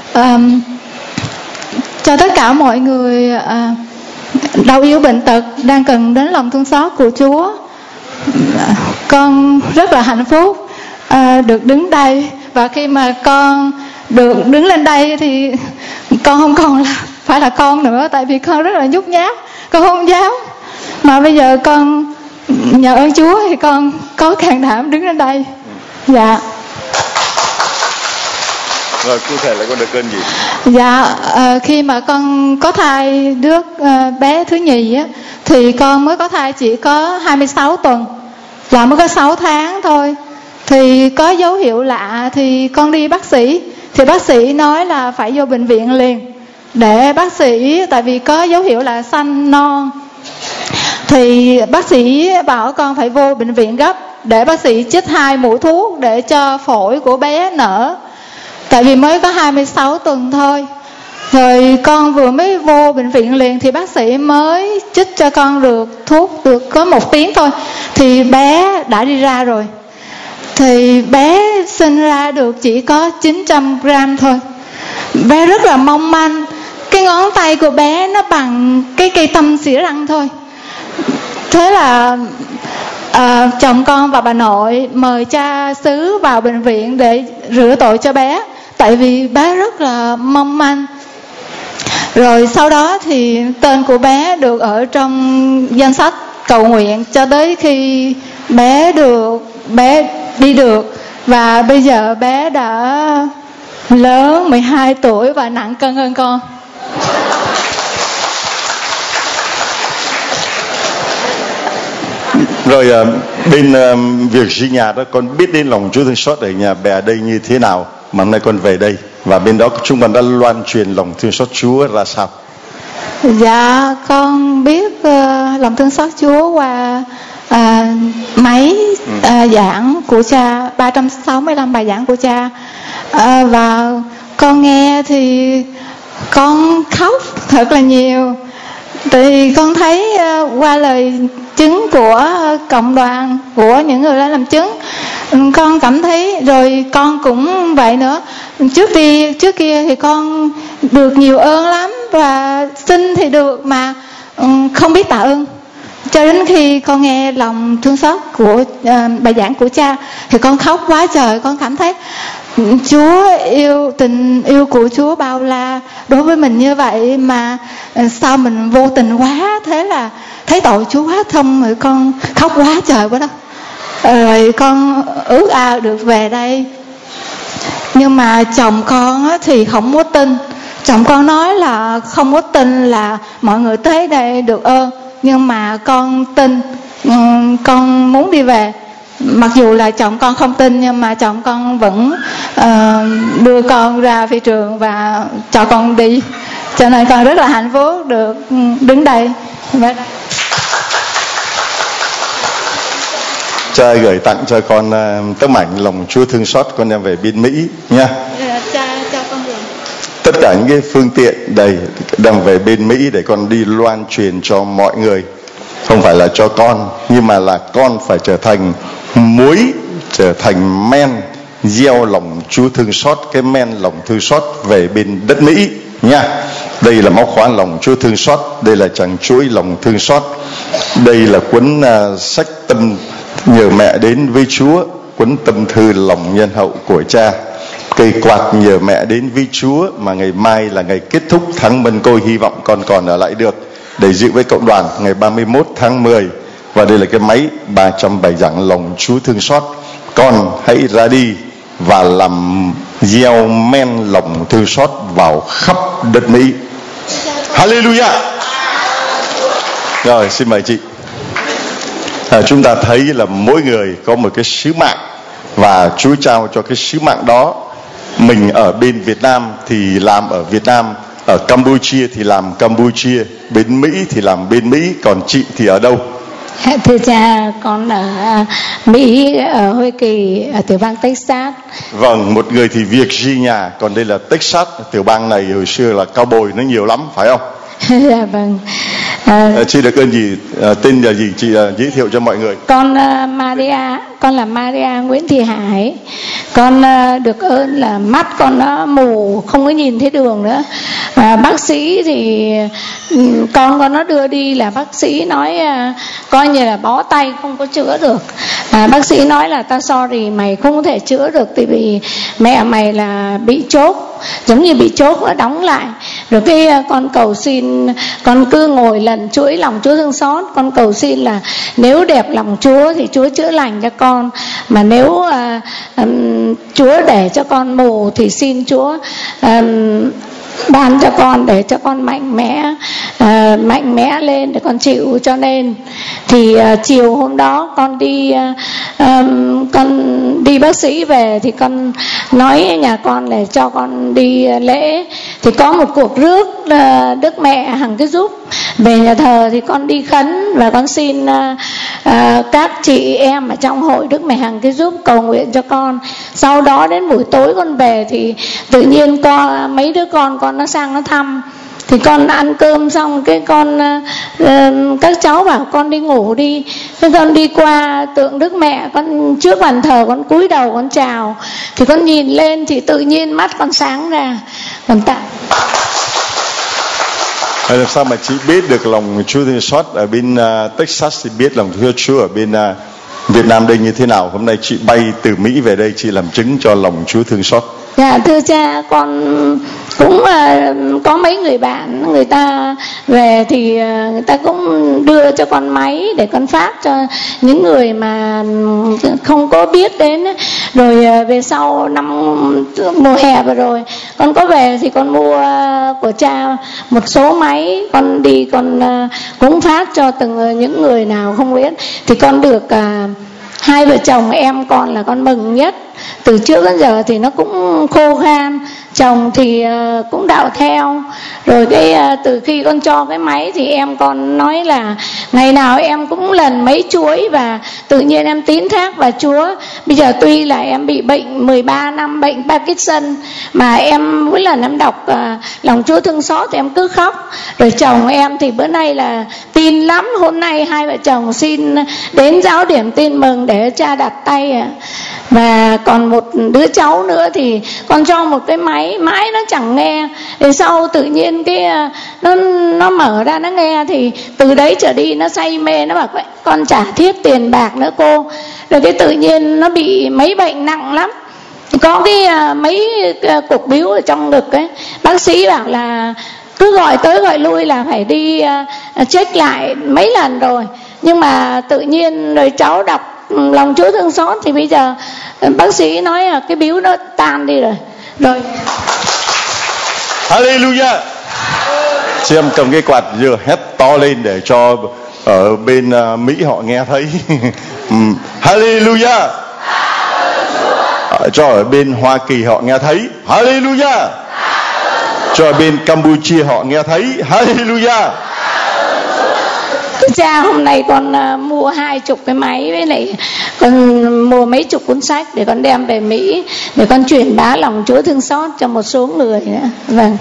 cho tất cả mọi người đau yếu bệnh tật đang cần đến lòng thương xót của Chúa. Con rất là hạnh phúc được đứng đây, và khi mà con được đứng lên đây thì con không còn phải là con nữa, tại vì con rất là nhút nhát, con không dám, mà bây giờ con nhờ ơn Chúa thì con có can đảm đứng lên đây. Dạ. Rồi cụ thể là con được ơn gì? Dạ khi mà con có thai đứa bé thứ nhì á, thì con mới có thai chỉ có 26 tuần, là mới có 6 tháng thôi. Thì có dấu hiệu lạ thì con đi bác sĩ, thì bác sĩ nói là phải vô bệnh viện liền, để bác sĩ, tại vì có dấu hiệu là sanh non, thì bác sĩ bảo con phải vô bệnh viện gấp để bác sĩ chích 2 mũi thuốc để cho phổi của bé nở, tại vì mới có 26 tuần thôi. Rồi con vừa mới vô bệnh viện liền thì bác sĩ mới chích cho con được thuốc được có 1 tiếng thôi, thì bé đã đi ra rồi. Thì bé sinh ra được chỉ có 900 gram thôi, bé rất là mong manh, cái ngón tay của bé nó bằng cái cây tăm xỉa răng thôi. Thế là chồng con và bà nội mời cha xứ vào bệnh viện để rửa tội cho bé, tại vì bé rất là mong manh. Rồi sau đó thì tên của bé được ở trong danh sách cầu nguyện cho tới khi bé đi được, và bây giờ bé đã lớn 12 tuổi và nặng cân hơn con. Rồi bên Virginia đó, con biết đến lòng Chúa thương xót ở nhà bè đây như thế nào mà hôm nay con về đây, và bên đó chúng con đã loan truyền lòng thương xót Chúa ra sao? Dạ con biết lòng thương xót Chúa qua mấy giảng của cha, 365 bài giảng của cha, và con nghe thì con khóc thật là nhiều. Thì con thấy qua lời chứng của cộng đoàn, của những người đã làm chứng, con cảm thấy, rồi con cũng vậy nữa. Trước kia thì con được nhiều ơn lắm, và xin thì được mà không biết tạ ơn. Cho đến khi con nghe lòng thương xót của bài giảng của cha thì con khóc quá trời. Con cảm thấy Chúa yêu, tình yêu của Chúa bao la đối với mình như vậy, mà sao mình vô tình quá, thế là thấy tội Chúa quá thông, rồi con khóc quá trời quá đó. Rồi con ước ao được về đây, nhưng mà chồng con thì không có tin. Chồng con nói là không có tin là mọi người tới đây được ơn, nhưng mà con tin, con muốn đi về. Mặc dù là chồng con không tin, nhưng mà chồng con vẫn đưa con ra phi trường và cho con đi. cho nên con rất là hạnh phúc được đứng đây. Cha gửi tặng cho con tấm ảnh lòng Chúa thương xót, con đem về bên Mỹ nha. Cha cho con gửi. Tất cả những cái phương tiện đây đem về bên Mỹ để con đi loan truyền cho mọi người. Không phải là cho con, nhưng mà là con phải trở thành muối, trở thành men gieo lòng Chúa thương xót, cái men lòng thương xót về bên đất Mỹ nha. Đây là móc khóa lòng Chúa thương xót, đây là tràng chuỗi lòng thương xót, đây là cuốn sách tâm nhờ mẹ đến với Chúa, cuốn tâm thư lòng nhân hậu của cha, cây quạt nhờ mẹ đến với Chúa, mà ngày mai là ngày kết thúc tháng Mân Côi, hy vọng con còn ở lại được để dự với cộng đoàn ngày 31 tháng 10. Và đây là cái máy 300 bài giảng lòng Chúa thương xót. Con hãy ra đi và làm gieo men lòng thương xót vào khắp đất Mỹ. Hallelujah. Rồi, xin mời chị. Chúng ta thấy là mỗi người có một cái sứ mạng, và Chúa trao cho cái sứ mạng đó. Mình ở bên Việt Nam thì làm ở Việt Nam, ở Campuchia thì làm Campuchia, bên Mỹ thì làm bên Mỹ. Còn chị thì ở đâu? Thưa cha, con ở Mỹ, ở Hoa Kỳ, ở tiểu bang Texas. Vâng, một người thì Virginia, còn đây là Texas. Tiểu bang này hồi xưa là cao bồi nó nhiều lắm, phải không? Dạ vâng. Chị được ơn gì, tên là gì, chị giới thiệu cho mọi người. Con Maria, con là Maria Nguyễn Thị Hải. Con được ơn là mắt con nó mù, không có nhìn thấy đường nữa. Bác sĩ thì con nó đưa đi là bác sĩ nói coi như là bó tay, không có chữa được. Bác sĩ nói là ta sorry, mày không có thể chữa được, tại vì mẹ mày là bị chốt, giống như bị chốt nó đóng lại. Rồi cái con cầu xin, con cứ ngồi lần chuỗi lòng Chúa thương xót, con cầu xin là nếu đẹp lòng Chúa thì Chúa chữa lành cho con, mà nếu Chúa để cho con mù thì xin Chúa ban cho con để cho con mạnh mẽ lên để con chịu. Cho nên thì chiều hôm đó con đi bác sĩ về thì con nói nhà con để cho con đi lễ, thì có một cuộc rước Đức Mẹ Hằng cái giúp về nhà thờ, thì con đi khấn và con xin các chị em ở trong hội Đức Mẹ Hằng cái giúp cầu nguyện cho con. Sau đó đến buổi tối con về thì tự nhiên có mấy đứa con nó sang nó thăm, thì con ăn cơm xong cái các cháu bảo con đi ngủ đi. Thế con đi qua tượng Đức Mẹ, con trước bàn thờ con cúi đầu con chào, thì con nhìn lên thì tự nhiên mắt con sáng ra. Còn tại làm sao mà chị biết được lòng Chúa thương xót ở bên Texas thì biết lòng thương Chúa ở bên Việt Nam đây như thế nào? Hôm nay chị bay từ Mỹ về đây, chị làm chứng cho lòng Chúa thương xót. Dạ thưa cha, con cũng có mấy người bạn, người ta về thì người ta cũng đưa cho con máy để con phát cho những người mà không có biết đến. Rồi về sau mùa hè vừa rồi con có về thì con mua của cha một số máy, con đi con cũng phát cho từng những người nào không biết. Thì con được hai vợ chồng em con là con mừng nhất. Từ trước đến giờ thì nó cũng khô khan, chồng thì cũng đạo theo. Rồi từ khi con cho cái máy thì em con nói là ngày nào em cũng lần mấy chuỗi, và tự nhiên em tín thác vào Chúa. Bây giờ tuy là em bị bệnh 13 năm, bệnh Parkinson, mà em mỗi lần em đọc lòng Chúa thương xót thì em cứ khóc. Rồi chồng em thì bữa nay là tin lắm, hôm nay hai vợ chồng xin đến giáo điểm tin mừng để cha đặt tay. Và còn một đứa cháu nữa thì con cho một cái máy mãi nó chẳng nghe, để sau tự nhiên nó mở ra nó nghe, thì từ đấy trở đi nó say mê, nó bảo con chả thiết tiền bạc nữa cô. Rồi tự nhiên nó bị mấy bệnh nặng lắm, có mấy cục biếu ở trong ngực ấy. Bác sĩ bảo là cứ gọi tới gọi lui là phải đi check lại mấy lần rồi, nhưng mà tự nhiên rồi cháu đọc lòng Chúa thương xót thì bây giờ bác sĩ nói là cái biếu nó tan đi rồi. Hallelujah. Chị em cầm cái quạt vừa hét to lên để cho ở bên Mỹ họ nghe thấy. Hallelujah. Cho ở bên Hoa Kỳ họ nghe thấy. Hallelujah. cho bên Campuchia họ nghe thấy. Hallelujah. Thưa cha, hôm nay con mua 20 cái máy, với lại con mua mấy chục cuốn sách để con đem về Mỹ để con truyền bá lòng Chúa thương xót cho một số người nữa. Vâng.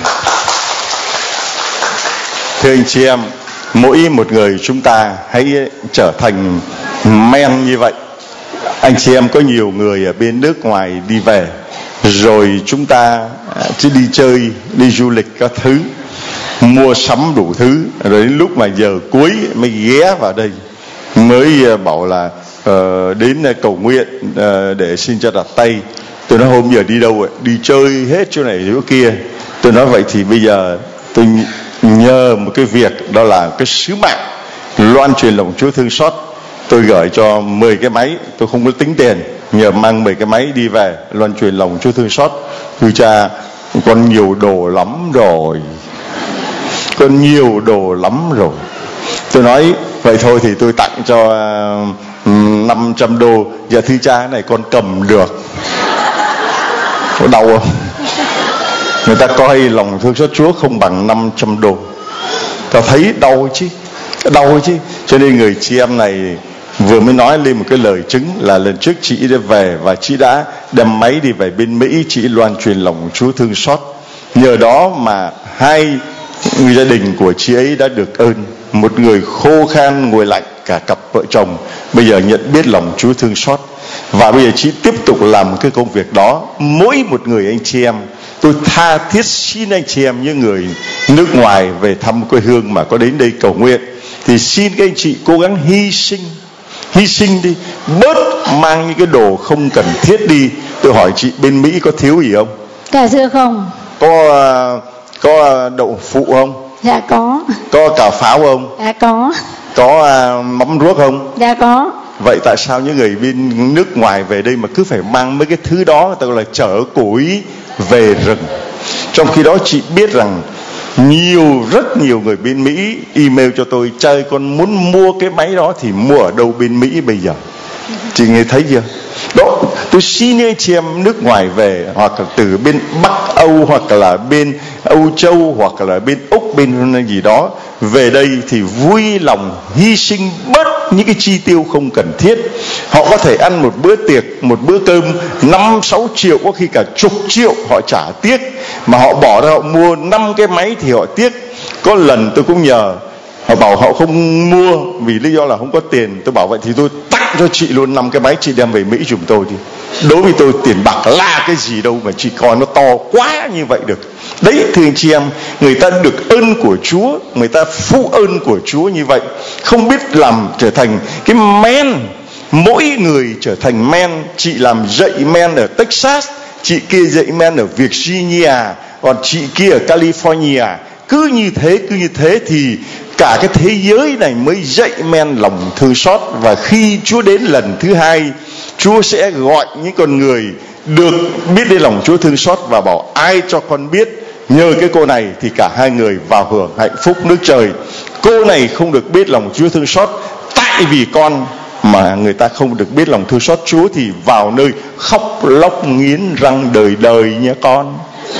Thưa anh chị em, mỗi một người chúng ta hãy trở thành men như vậy. Anh chị em có nhiều người ở bên nước ngoài đi về, rồi chúng ta chỉ đi chơi, đi du lịch các thứ, mua sắm đủ thứ, rồi đến lúc mà giờ cuối mới ghé vào đây, mới bảo là đến cầu nguyện để xin cho đặt tay. Tôi nói hôm giờ đi đâu vậy? Đi chơi hết chỗ này chỗ kia. Tôi nói vậy thì bây giờ tôi nhờ một cái việc, đó là cái sứ mạng loan truyền lòng Chúa thương xót. Tôi gửi cho 10 cái máy, tôi không có tính tiền, nhờ mang 10 cái máy đi về loan truyền lòng Chúa thương xót. Thưa cha, con nhiều đồ lắm rồi, con nhiều đồ lắm rồi. Tôi nói vậy thôi thì tôi tặng cho 500 đô. Dạ thưa cha, cái này con cầm được. Có đau không? Người ta coi lòng thương xót Chúa không bằng 500 đô. Ta thấy đau chứ, đau chứ. Cho nên người chị em này vừa mới nói lên một cái lời chứng là lần trước chị đã về và chị đã đem máy đi về bên Mỹ, chị loan truyền lòng Chúa thương xót. Nhờ đó mà 2 người gia đình của chị ấy đã được ơn. Một người khô khan ngồi lạnh, cả cặp vợ chồng bây giờ nhận biết lòng Chúa thương xót. Và bây giờ chị tiếp tục làm cái công việc đó. Mỗi một người anh chị em, tôi tha thiết xin anh chị em, những người nước ngoài về thăm quê hương mà có đến đây cầu nguyện, thì xin các anh chị cố gắng hy sinh đi, bớt mang những cái đồ không cần thiết đi. Tôi hỏi chị, bên Mỹ có thiếu gì không? Cà dưa không? Có đậu phụ không? Dạ có. Có cà pháo không? Dạ có. Có mắm ruốc không? Dạ có. Vậy tại sao những người bên nước ngoài về đây mà cứ phải mang mấy cái thứ đó, người ta gọi là chở củi về rừng? Trong khi đó chị biết rằng rất nhiều người bên Mỹ email cho tôi, chơi con muốn mua cái máy đó thì mua ở đâu bên Mỹ bây giờ? Chị nghe thấy chưa? Đó, tôi xin anh chị em nước ngoài về, hoặc là từ bên Bắc Âu, hoặc là bên Âu Châu, hoặc là bên Úc, bên gì đó về đây thì vui lòng hy sinh bớt những cái chi tiêu không cần thiết. Họ có thể ăn một bữa tiệc, một bữa cơm 5-6 triệu, có khi cả chục triệu họ chả tiếc, mà họ bỏ ra họ mua 5 cái máy thì họ tiếc. Có lần tôi cũng nhờ, họ bảo họ không mua vì lý do là không có tiền. Tôi bảo vậy thì tôi tặng cho chị luôn 5 cái máy, chị đem về Mỹ giùm tôi đi. Đối với tôi tiền bạc là cái gì đâu mà chị coi nó to quá như vậy được. Đấy, thưa anh chị em, người ta được ơn của Chúa, người ta phụ ơn của Chúa như vậy, không biết làm trở thành cái men. Mỗi người trở thành men. Chị làm dạy men ở Texas, chị kia dạy men ở Virginia, còn chị kia ở California. Cứ như thế thì cả cái thế giới này mới dạy men lòng thương xót. Và khi Chúa đến lần thứ 2, Chúa sẽ gọi những con người được biết đến lòng Chúa thương xót và bảo ai cho con biết. Nhờ cái cô này thì cả hai người vào hưởng hạnh phúc nước trời. Cô này không được biết lòng Chúa thương xót tại vì con, mà người ta không được biết lòng thương xót Chúa thì vào nơi khóc lóc nghiến răng đời đời nha con.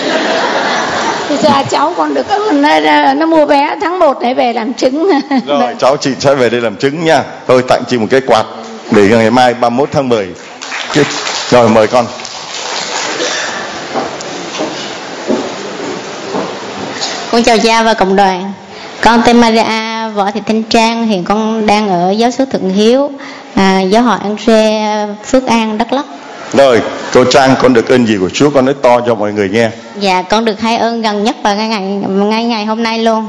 Dạ cháu con được nó mua vé tháng 1 để về làm chứng. Rồi cháu chị sẽ về đây làm chứng nha. Tôi tặng chị một cái quạt để ngày mai 31 tháng 10. Rồi mời con. Con chào cha và cộng đoàn. Con tên Maria Võ Thị Thanh Trang, hiện con đang ở giáo xứ Thuận Hiếu, giáo hội An Rê, Phước An, Đắk Lắk. Rồi, cô Trang, con được ơn gì của Chúa, con nói to cho mọi người nghe. Dạ, con được 2 ơn gần nhất vào ngay ngày hôm nay luôn.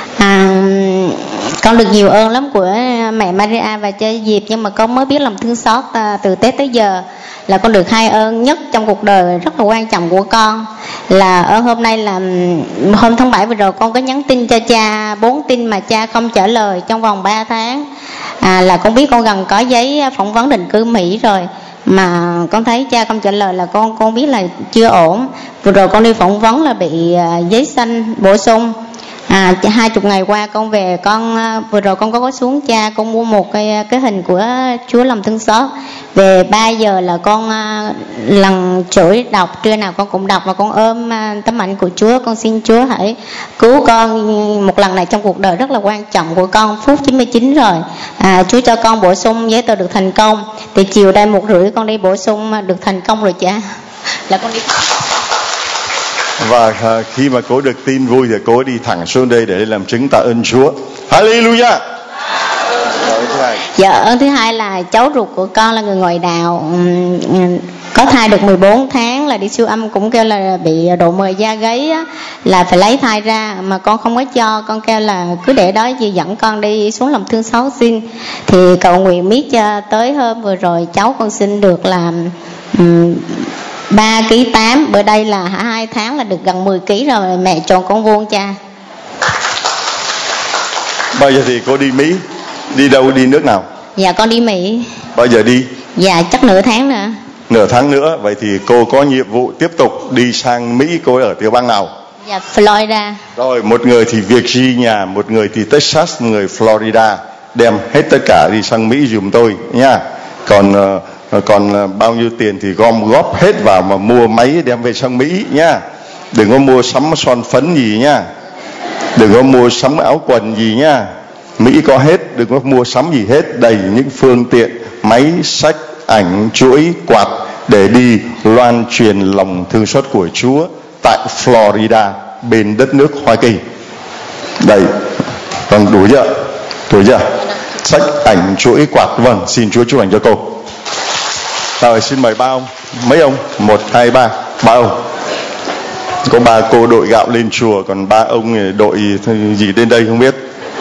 Con được nhiều ơn lắm của mẹ Maria và cha Diệp, nhưng mà con mới biết lòng thương xót từ Tết tới giờ. Là con được 2 ơn nhất trong cuộc đời rất là quan trọng của con. Là ơn hôm nay là hôm tháng 7 vừa rồi con có nhắn tin cho cha 4 tin mà cha không trả lời trong vòng 3 tháng. Là con biết con gần có giấy phỏng vấn định cư Mỹ rồi, mà con thấy cha không trả lời là con biết là chưa ổn. Vừa rồi con đi phỏng vấn là bị giấy xanh bổ sung, 20 ngày qua con về, con vừa rồi con có xuống cha, con mua một cái hình của Chúa lòng thương xót. Về 3 giờ là con lần chuỗi đọc, trưa nào con cũng đọc và con ôm tấm ảnh của Chúa. Con xin Chúa hãy cứu con một lần này trong cuộc đời rất là quan trọng của con. Phút 99 rồi, Chúa cho con bổ sung giấy tờ được thành công. Thì chiều đây 1:30 con đi bổ sung được thành công rồi cha. Là con đi. Và khi mà cô được tin vui thì cô đi thẳng xuống đây để làm chứng tạ ơn Chúa. Hallelujah. Dạ, ơn thứ hai là cháu ruột của con là người ngoại đạo, có thai được 14 tháng, là đi siêu âm cũng kêu là bị độ mờ da gáy á, là phải lấy thai ra mà con không có cho. Con kêu là cứ để đó, dì dẫn con đi xuống lòng thương xót xin. Thì cầu nguyện miết cho tới hôm vừa rồi cháu con xin được là 3,8 kg, bữa đây là 2 tháng là được gần 10 kg rồi. Mẹ chọn con vuông cha. Bây giờ thì cô đi Mỹ, đi đâu, đi nước nào? Dạ con đi Mỹ. Bao giờ đi? Dạ chắc nửa tháng nữa. Nửa tháng nữa. Vậy thì cô có nhiệm vụ tiếp tục đi sang Mỹ. Cô ở tiểu bang nào? Dạ Florida. Rồi, một người thì Virginia, một người thì Texas, một người Florida. Đem hết tất cả đi sang Mỹ giùm tôi nha. Còn bao nhiêu tiền thì gom góp hết vào mà mua máy đem về sang Mỹ nha. Đừng có mua sắm son phấn gì nha, đừng có mua sắm áo quần gì nha. Mỹ có hết, đừng có mua sắm gì hết. Đầy những phương tiện máy sách, ảnh, chuỗi, quạt để đi loan truyền lòng thương xót của Chúa tại Florida, bên đất nước Hoa Kỳ. Đây, vâng, đủ chưa? Đủ chưa? Sách, ảnh, chuỗi, quạt. Vâng, xin Chúa chúc lành cho cô. Rồi, xin mời ba ông. Mấy ông? 1, 2, 3. Ba ông. Có 3 cô đội gạo lên chùa, còn 3 ông đội gì đến đây không biết.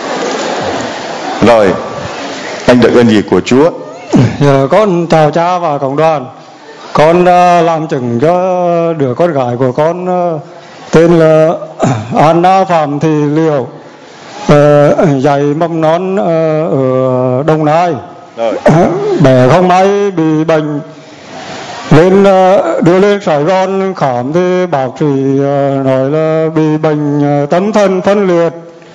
Rồi, anh được ơn gì của Chúa? Con chào cha và cộng đoàn. Con làm chứng cho đứa con gái của con tên là Anna Phạm Thị Liệu, dạy mầm non ở Đồng Nai. Bé không may bị bệnh, đưa lên Sài Gòn khám thì bác sĩ nói là bị bệnh tâm thần phân liệt.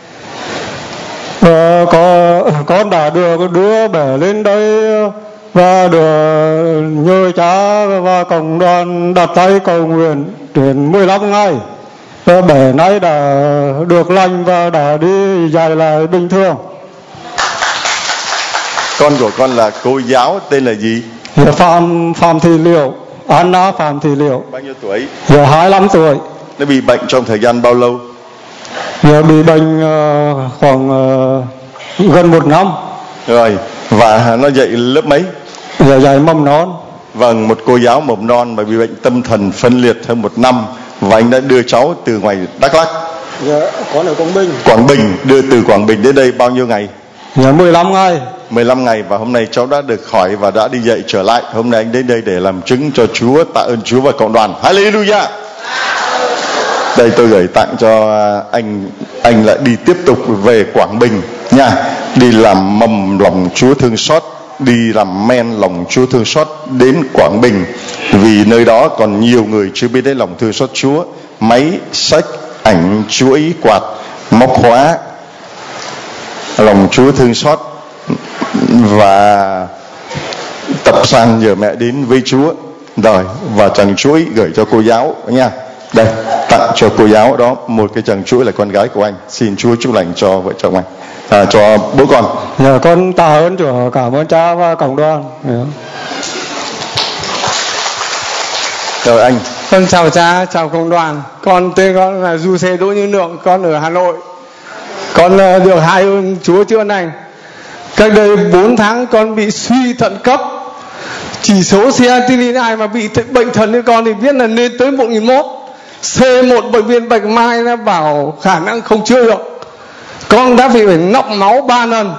Con đã đưa bé lên đây và được nhờ cha và cộng đoàn đặt tay cầu nguyện đến 15 ngày. Và bé nay đã được lành và đã đi dạy lại bình thường. Con của con là cô giáo tên là gì? Phạm Thị Liệu, Anna Phạm Thị Liệu. Bao nhiêu tuổi? 25 tuổi. Nó bị bệnh trong thời gian bao lâu? Bị bệnh khoảng gần 1 năm. Rồi, và nó dạy lớp mấy? Dạy mầm non. Vâng, một cô giáo mầm non mà bị bệnh tâm thần phân liệt hơn 1 năm. Và anh đã đưa cháu từ ngoài Đắk Lắk. Dạ, con ở Quảng Bình. Quảng Bình, đưa từ Quảng Bình đến đây bao nhiêu ngày? Dạ, 15 ngày. 15 ngày, và hôm nay cháu đã được khỏi và đã đi dạy trở lại. Hôm nay anh đến đây để làm chứng cho Chúa, tạ ơn Chúa và cộng đoàn. Hallelujah. Đây tôi gửi tặng cho anh lại đi tiếp tục về Quảng Bình nha, đi làm mầm lòng Chúa thương xót, đi làm men lòng Chúa thương xót đến Quảng Bình, vì nơi đó còn nhiều người chưa biết đến lòng thương xót Chúa. Máy sách, ảnh, chuỗi, quạt, móc khóa, lòng Chúa thương xót và tập sang nhờ mẹ đến với Chúa. Rồi, và chàng chuỗi gửi cho cô giáo nha. Đây, tặng cho cô giáo đó một cái chàng chuỗi là con gái của anh. Xin Chúa chúc lành cho vợ chồng anh, cho bố con. Dạ, con tạ ơn Chúa, cảm ơn cha và cộng đoàn. Rồi anh. Con chào cha, chào cộng đoàn. Con tên con là Du Xe Đỗ Như Lượng, con ở Hà Nội. Con được 2 ơn Chúa chữa lành. Cách đây 4 tháng con bị suy thận cấp. Chỉ số creatinine ai mà bị bệnh thận như con thì biết là lên tới 1001. C1 bệnh viện Bạch Mai đã bảo khả năng không chữa được. Con đã phải nọc máu 3 lần.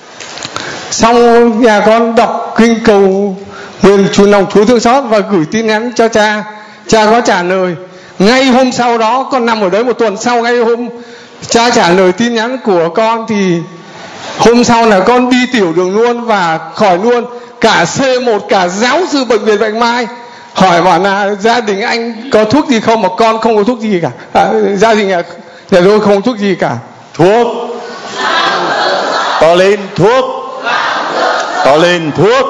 Xong nhà con đọc kinh cầu nguyện Chúa lòng Chúa thương xót và gửi tin nhắn cho cha. Cha có trả lời. Ngay hôm sau đó con nằm ở đấy 1 tuần sau, ngay hôm cha trả lời tin nhắn của con thì hôm sau là con đi tiểu đường luôn và khỏi luôn. Cả C1, cả giáo sư bệnh viện Bạch Mai hỏi bảo là gia đình anh có thuốc gì không, mà con không có thuốc gì cả. Gia đình Dạ tôi không thuốc gì cả. Thuốc. To lên, thuốc. To lên, thuốc.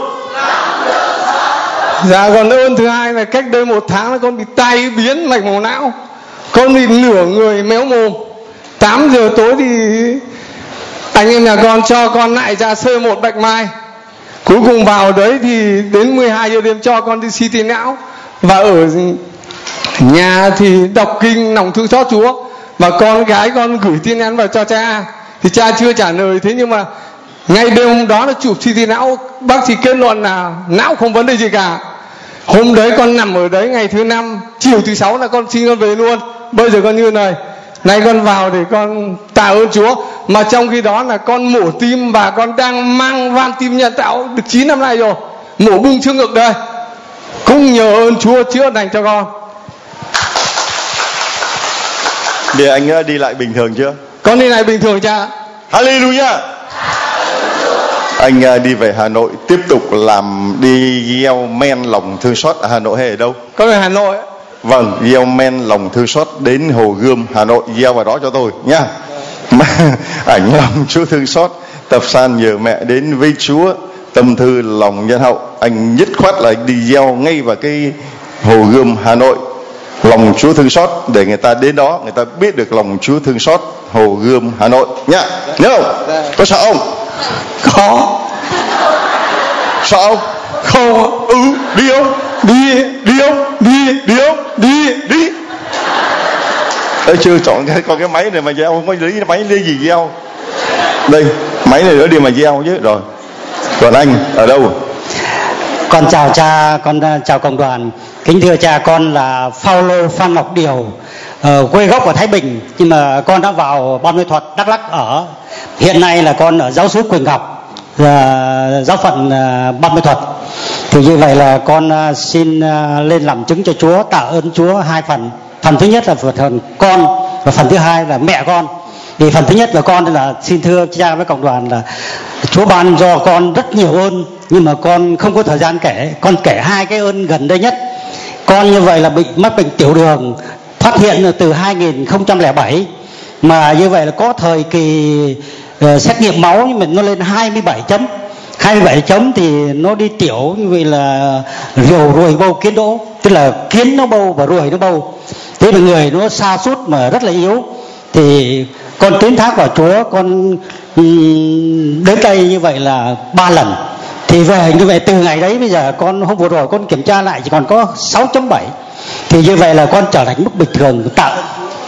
Dạ còn ơn thứ hai là cách đây 1 tháng là con bị tai biến mạch máu não, con bị nửa người méo mồm. 8 giờ tối thì anh em nhà con cho con lại ra C1 Bạch Mai, cuối cùng vào đấy thì đến 12 giờ đêm cho con đi CT não, và ở nhà thì đọc kinh lòng thương xót Chúa, và con gái con gửi tin nhắn vào cho cha thì cha chưa trả lời. Thế nhưng mà ngay đêm hôm đó là chụp CT não, bác sĩ kết luận là não không vấn đề gì cả. Hôm đấy con nằm ở đấy ngày thứ 5, chiều thứ 6 là con xin con về luôn. Bây giờ con như này, nay con vào để con tạ ơn Chúa. Mà trong khi đó là con mổ tim và con đang mang van tim nhân tạo được 9 năm nay rồi, mổ bung xương ngực đây, cũng nhờ ơn Chúa chữa lành cho con. Bây giờ anh đã đi lại bình thường chưa? Con đi lại bình thường cha. Hallelujah. Anh đi về Hà Nội tiếp tục làm đi gieo men lòng thương xót ở Hà Nội hay ở đâu? Con ở Hà Nội. Vâng, gieo men lòng thương xót đến Hồ Gươm Hà Nội, gieo vào đó cho tôi nhá. Ảnh lòng Chúa thương xót, tập san nhờ mẹ đến với Chúa, tâm thư lòng nhân hậu. Anh nhất khoát là anh đi gieo ngay vào cái Hồ Gươm Hà Nội, lòng Chúa thương xót, để người ta đến đó người ta biết được lòng Chúa thương xót Hồ Gươm Hà Nội nhá. Nhớ không? Có sợ không? Có. Sợ không? Không. Đi không? Đi. Đi không? Đi không? Đi. Tôi chưa chọn con cái máy này mà gieo, không có lý máy lấy gì gieo. Đây, máy này nữa đi mà gieo chứ. Rồi. Còn anh ở đâu? Con chào cha, con chào cộng đoàn. Kính thưa cha, con là Phaolô Phan Ngọc Điều, quê gốc ở Thái Bình, nhưng mà con đã vào Ban Mê Thuật Đắk Lắk ở. Hiện nay là con ở giáo xứ Quỳnh Ngọc, giáo phận Ban Mê Thuật. Thì như vậy là con xin lên làm chứng cho Chúa, tạ ơn Chúa 2 phần. Phần thứ nhất là phần con, và phần thứ hai là mẹ con. Thì phần thứ nhất là con là xin thưa cha với cộng đoàn là Chúa ban cho con rất nhiều ơn, nhưng mà con không có thời gian kể. Con kể 2 cái ơn gần đây nhất. Con như vậy là bị mắc bệnh tiểu đường, phát hiện từ 2007, mà như vậy là có thời kỳ xét nghiệm máu nhưng mà nó lên 27 chấm. 27 chấm thì nó đi tiểu, như vậy là ruồi bâu kiến đỗ, tức là kiến nó bâu và ruồi nó bâu. Thế mà người nó sa sút mà rất là yếu. Thì con tín thác vào Chúa, con đến đây như vậy là 3 lần. Thì về như vậy từ ngày đấy bây giờ con hôm vừa rồi con kiểm tra lại chỉ còn có 6.7. Thì như vậy là con trở thành mức bình thường, tạ ơn.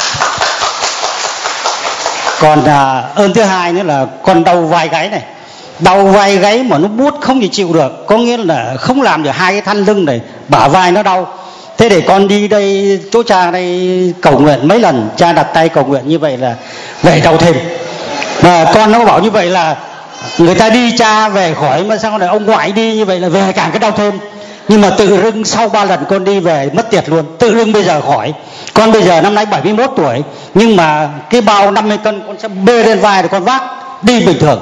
Còn ơn thứ hai nữa là con đau vai gáy này. Đau vai gáy mà nó buốt không gì chịu được, có nghĩa là không làm được 2 cái thanh lưng này, bả vai nó đau. Thế để con đi đây chỗ cha đây cầu nguyện mấy lần, cha đặt tay cầu nguyện như vậy là về đau thêm. Mà con nó bảo như vậy là người ta đi cha về khỏi, mà sao lại ông ngoại đi như vậy là về càng cái đau thêm. Nhưng mà tự dưng sau 3 lần con đi về mất tiệt luôn, tự dưng bây giờ khỏi. Con bây giờ năm nay 71 tuổi, nhưng mà cái bao 50 cân con sẽ bê lên vai để con vác đi bình thường.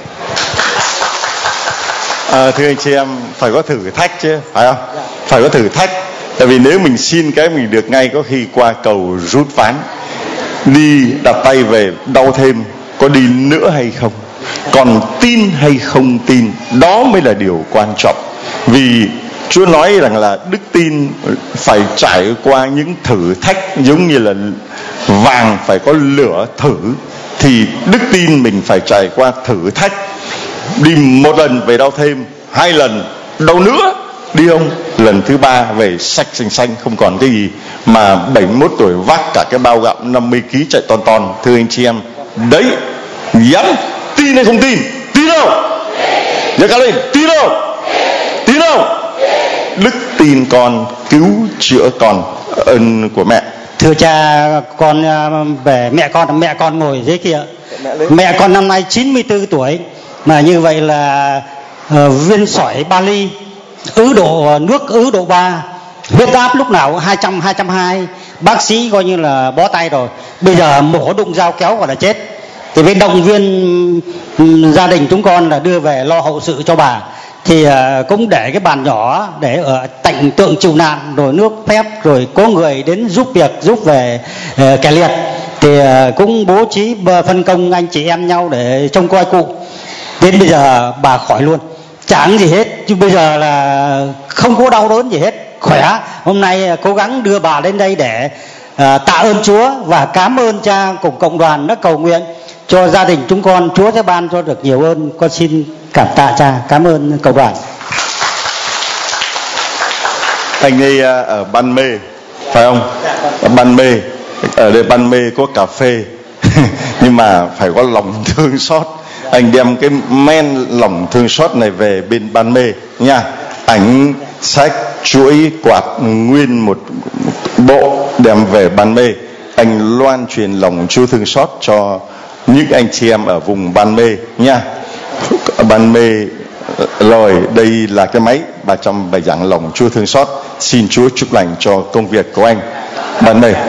Thưa anh chị em, phải có thử thách chứ, phải không? Phải có thử thách. Tại vì nếu mình xin cái mình được ngay, có khi qua cầu rút ván. Đi đặt tay về đau thêm, có đi nữa hay không? Còn tin hay không tin, đó mới là điều quan trọng. Vì Chúa nói rằng là đức tin phải trải qua những thử thách, giống như là vàng phải có lửa thử, thì đức tin mình phải trải qua thử thách. Đi 1 lần về đau thêm, 2 lần đau nữa, đi không? Lần thứ 3 về sạch xanh không còn cái gì. Mà 71 tuổi vác cả cái bao gạo 50 kg chạy ton. Thưa anh chị em, đấy, dám tin hay không tin? Tin không? Nhớ cả lên, tin không? Tin không? Đức tin con cứu chữa con, ơn của mẹ. Thưa cha, con về mẹ con ngồi dưới kia. Mẹ con năm nay 94 tuổi, mà như vậy là viên sỏi Bali, nước ứ độ 3, huyết áp lúc nào 200, 220, bác sĩ coi như là bó tay rồi. Bây giờ mổ đụng dao kéo gọi là chết. Thì với động viên gia đình chúng con là đưa về lo hậu sự cho bà. Thì cũng để cái bàn nhỏ để ở tạnh tượng chịu nạn, rồi nước phép, rồi có người đến giúp việc, giúp về kẻ liệt. thì cũng bố trí phân công anh chị em nhau để trông coi cụ. Đến bây giờ bà khỏi luôn, chẳng gì hết, chứ bây giờ là không có đau đớn gì hết, khỏe. Hôm nay cố gắng đưa bà lên đây để tạ ơn Chúa và cảm ơn cha cùng cộng đoàn đã cầu nguyện cho gia đình chúng con. Chúa sẽ ban cho được nhiều ơn. Con xin cảm tạ cha, cảm ơn cộng đoàn. Anh ấy ở Ban Mê phải không? Ở Ban Mê, ở đây Ban Mê có cà phê nhưng mà phải có lòng thương xót. Anh đem cái men lòng thương xót này về bên Ban Mê nha. Ảnh sách chuỗi quạt nguyên một bộ đem về Ban Mê. Anh loan truyền lòng Chúa thương xót cho những anh chị em ở vùng Ban Mê nha. Ban Mê rồi, đây là cái máy 300 bài giảng lòng Chúa thương xót. Xin Chúa chúc lành cho công việc của anh. Ban Mê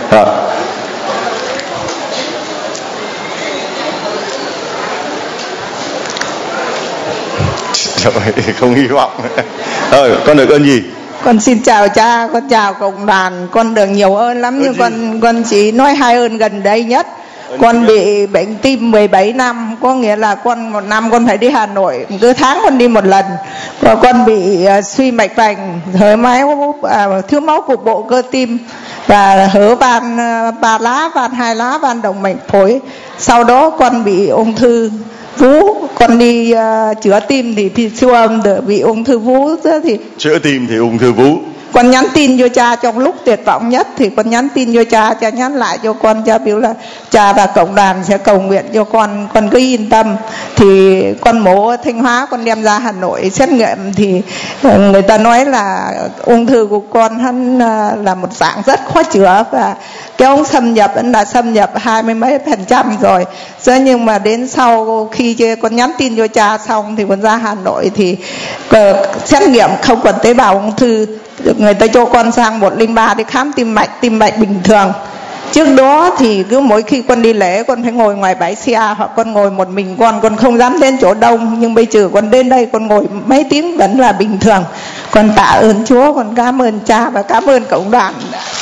Trời ơi, không hy vọng. Con được ơn gì? Con xin chào cha, con chào cộng đoàn. Con được nhiều ơn lắm, nhưng con chỉ nói 2 ơn gần đây nhất. Con bị bệnh tim 17 năm, có nghĩa là con 1 năm con phải đi Hà Nội, cứ tháng con đi 1 lần. Và con bị suy mạch vành, hở máu, thiếu máu cục bộ cơ tim và hở van 3 lá, van 2 lá, van động mạch phổi. Sau đó con bị ung thư vú, con đi chữa tim thì siêu âm được bị ung thư vú. Thì chữa tim thì ung thư vú. Con nhắn tin cho cha trong lúc tuyệt vọng nhất, thì con nhắn tin cho cha nhắn lại cho con, cha biểu là cha và cộng đoàn sẽ cầu nguyện cho con cứ yên tâm. Thì con mổ ở Thanh Hóa, con đem ra Hà Nội xét nghiệm thì người ta nói là ung thư của con hắn là một dạng rất khó chữa, và cái ống xâm nhập vẫn đã xâm nhập 20 mấy % rồi. Nhưng mà đến sau khi con nhắn tin cho cha xong thì con ra Hà Nội thì xét nghiệm không còn tế bào ung thư. Người ta cho con sang 103 để khám tim mạch bình thường. Trước đó thì cứ mỗi khi con đi lễ con phải ngồi ngoài bãi xe, hoặc con ngồi một mình con không dám đến chỗ đông. Nhưng bây giờ con đến đây con ngồi mấy tiếng vẫn là bình thường. Con tạ ơn Chúa, con cảm ơn cha và cảm ơn cộng đoàn.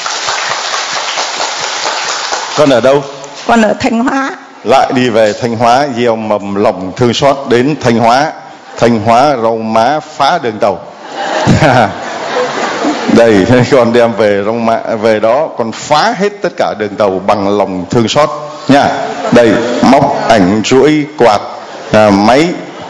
Con ở đâu? Con ở Thanh Hóa. lại đi về Thanh Hóa, gieo mầm lòng thương xót đến Thanh Hóa rau má phá đường tàu. Đây, con đem về rau má, về đó con phá hết tất cả đường tàu bằng lòng thương xót nha. Đây, móc ảnh chuỗi quạt, máy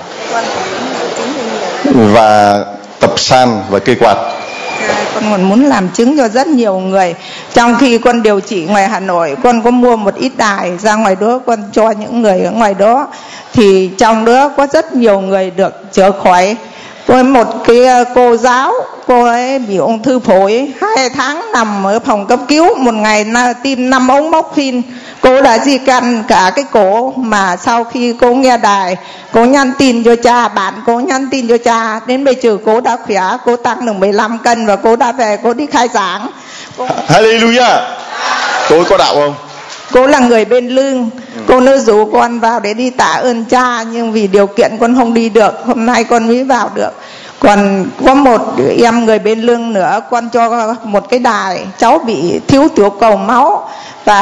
và tập san và cây quạt. Con còn muốn làm chứng cho rất nhiều người. Trong khi con điều trị ngoài Hà Nội, con có mua một ít đài ra ngoài đó, con cho những người ở ngoài đó. Thì trong đó có rất nhiều người được chữa khỏi. Có một cái cô giáo, cô ấy bị ung thư phổi, 2 tháng nằm ở phòng cấp cứu, một ngày tim 5 ống morphine. Cô đã di căn cả cái cổ, mà sau khi cô nghe đài, cô nhắn tin cho cha, bạn cô nhắn tin cho cha, đến bây giờ cô đã khỏe, cô tăng được 15 cân và cô đã về, cô đi khai giảng. Hallelujah. Cô có đạo không? Cô là người bên Lương. Cô nữ rủ con vào để đi tạ ơn cha, nhưng vì điều kiện con không đi được, hôm nay con mới vào được. Còn có một em người bên Lương nữa, con cho một cái đài. Cháu bị thiếu tiểu cầu máu và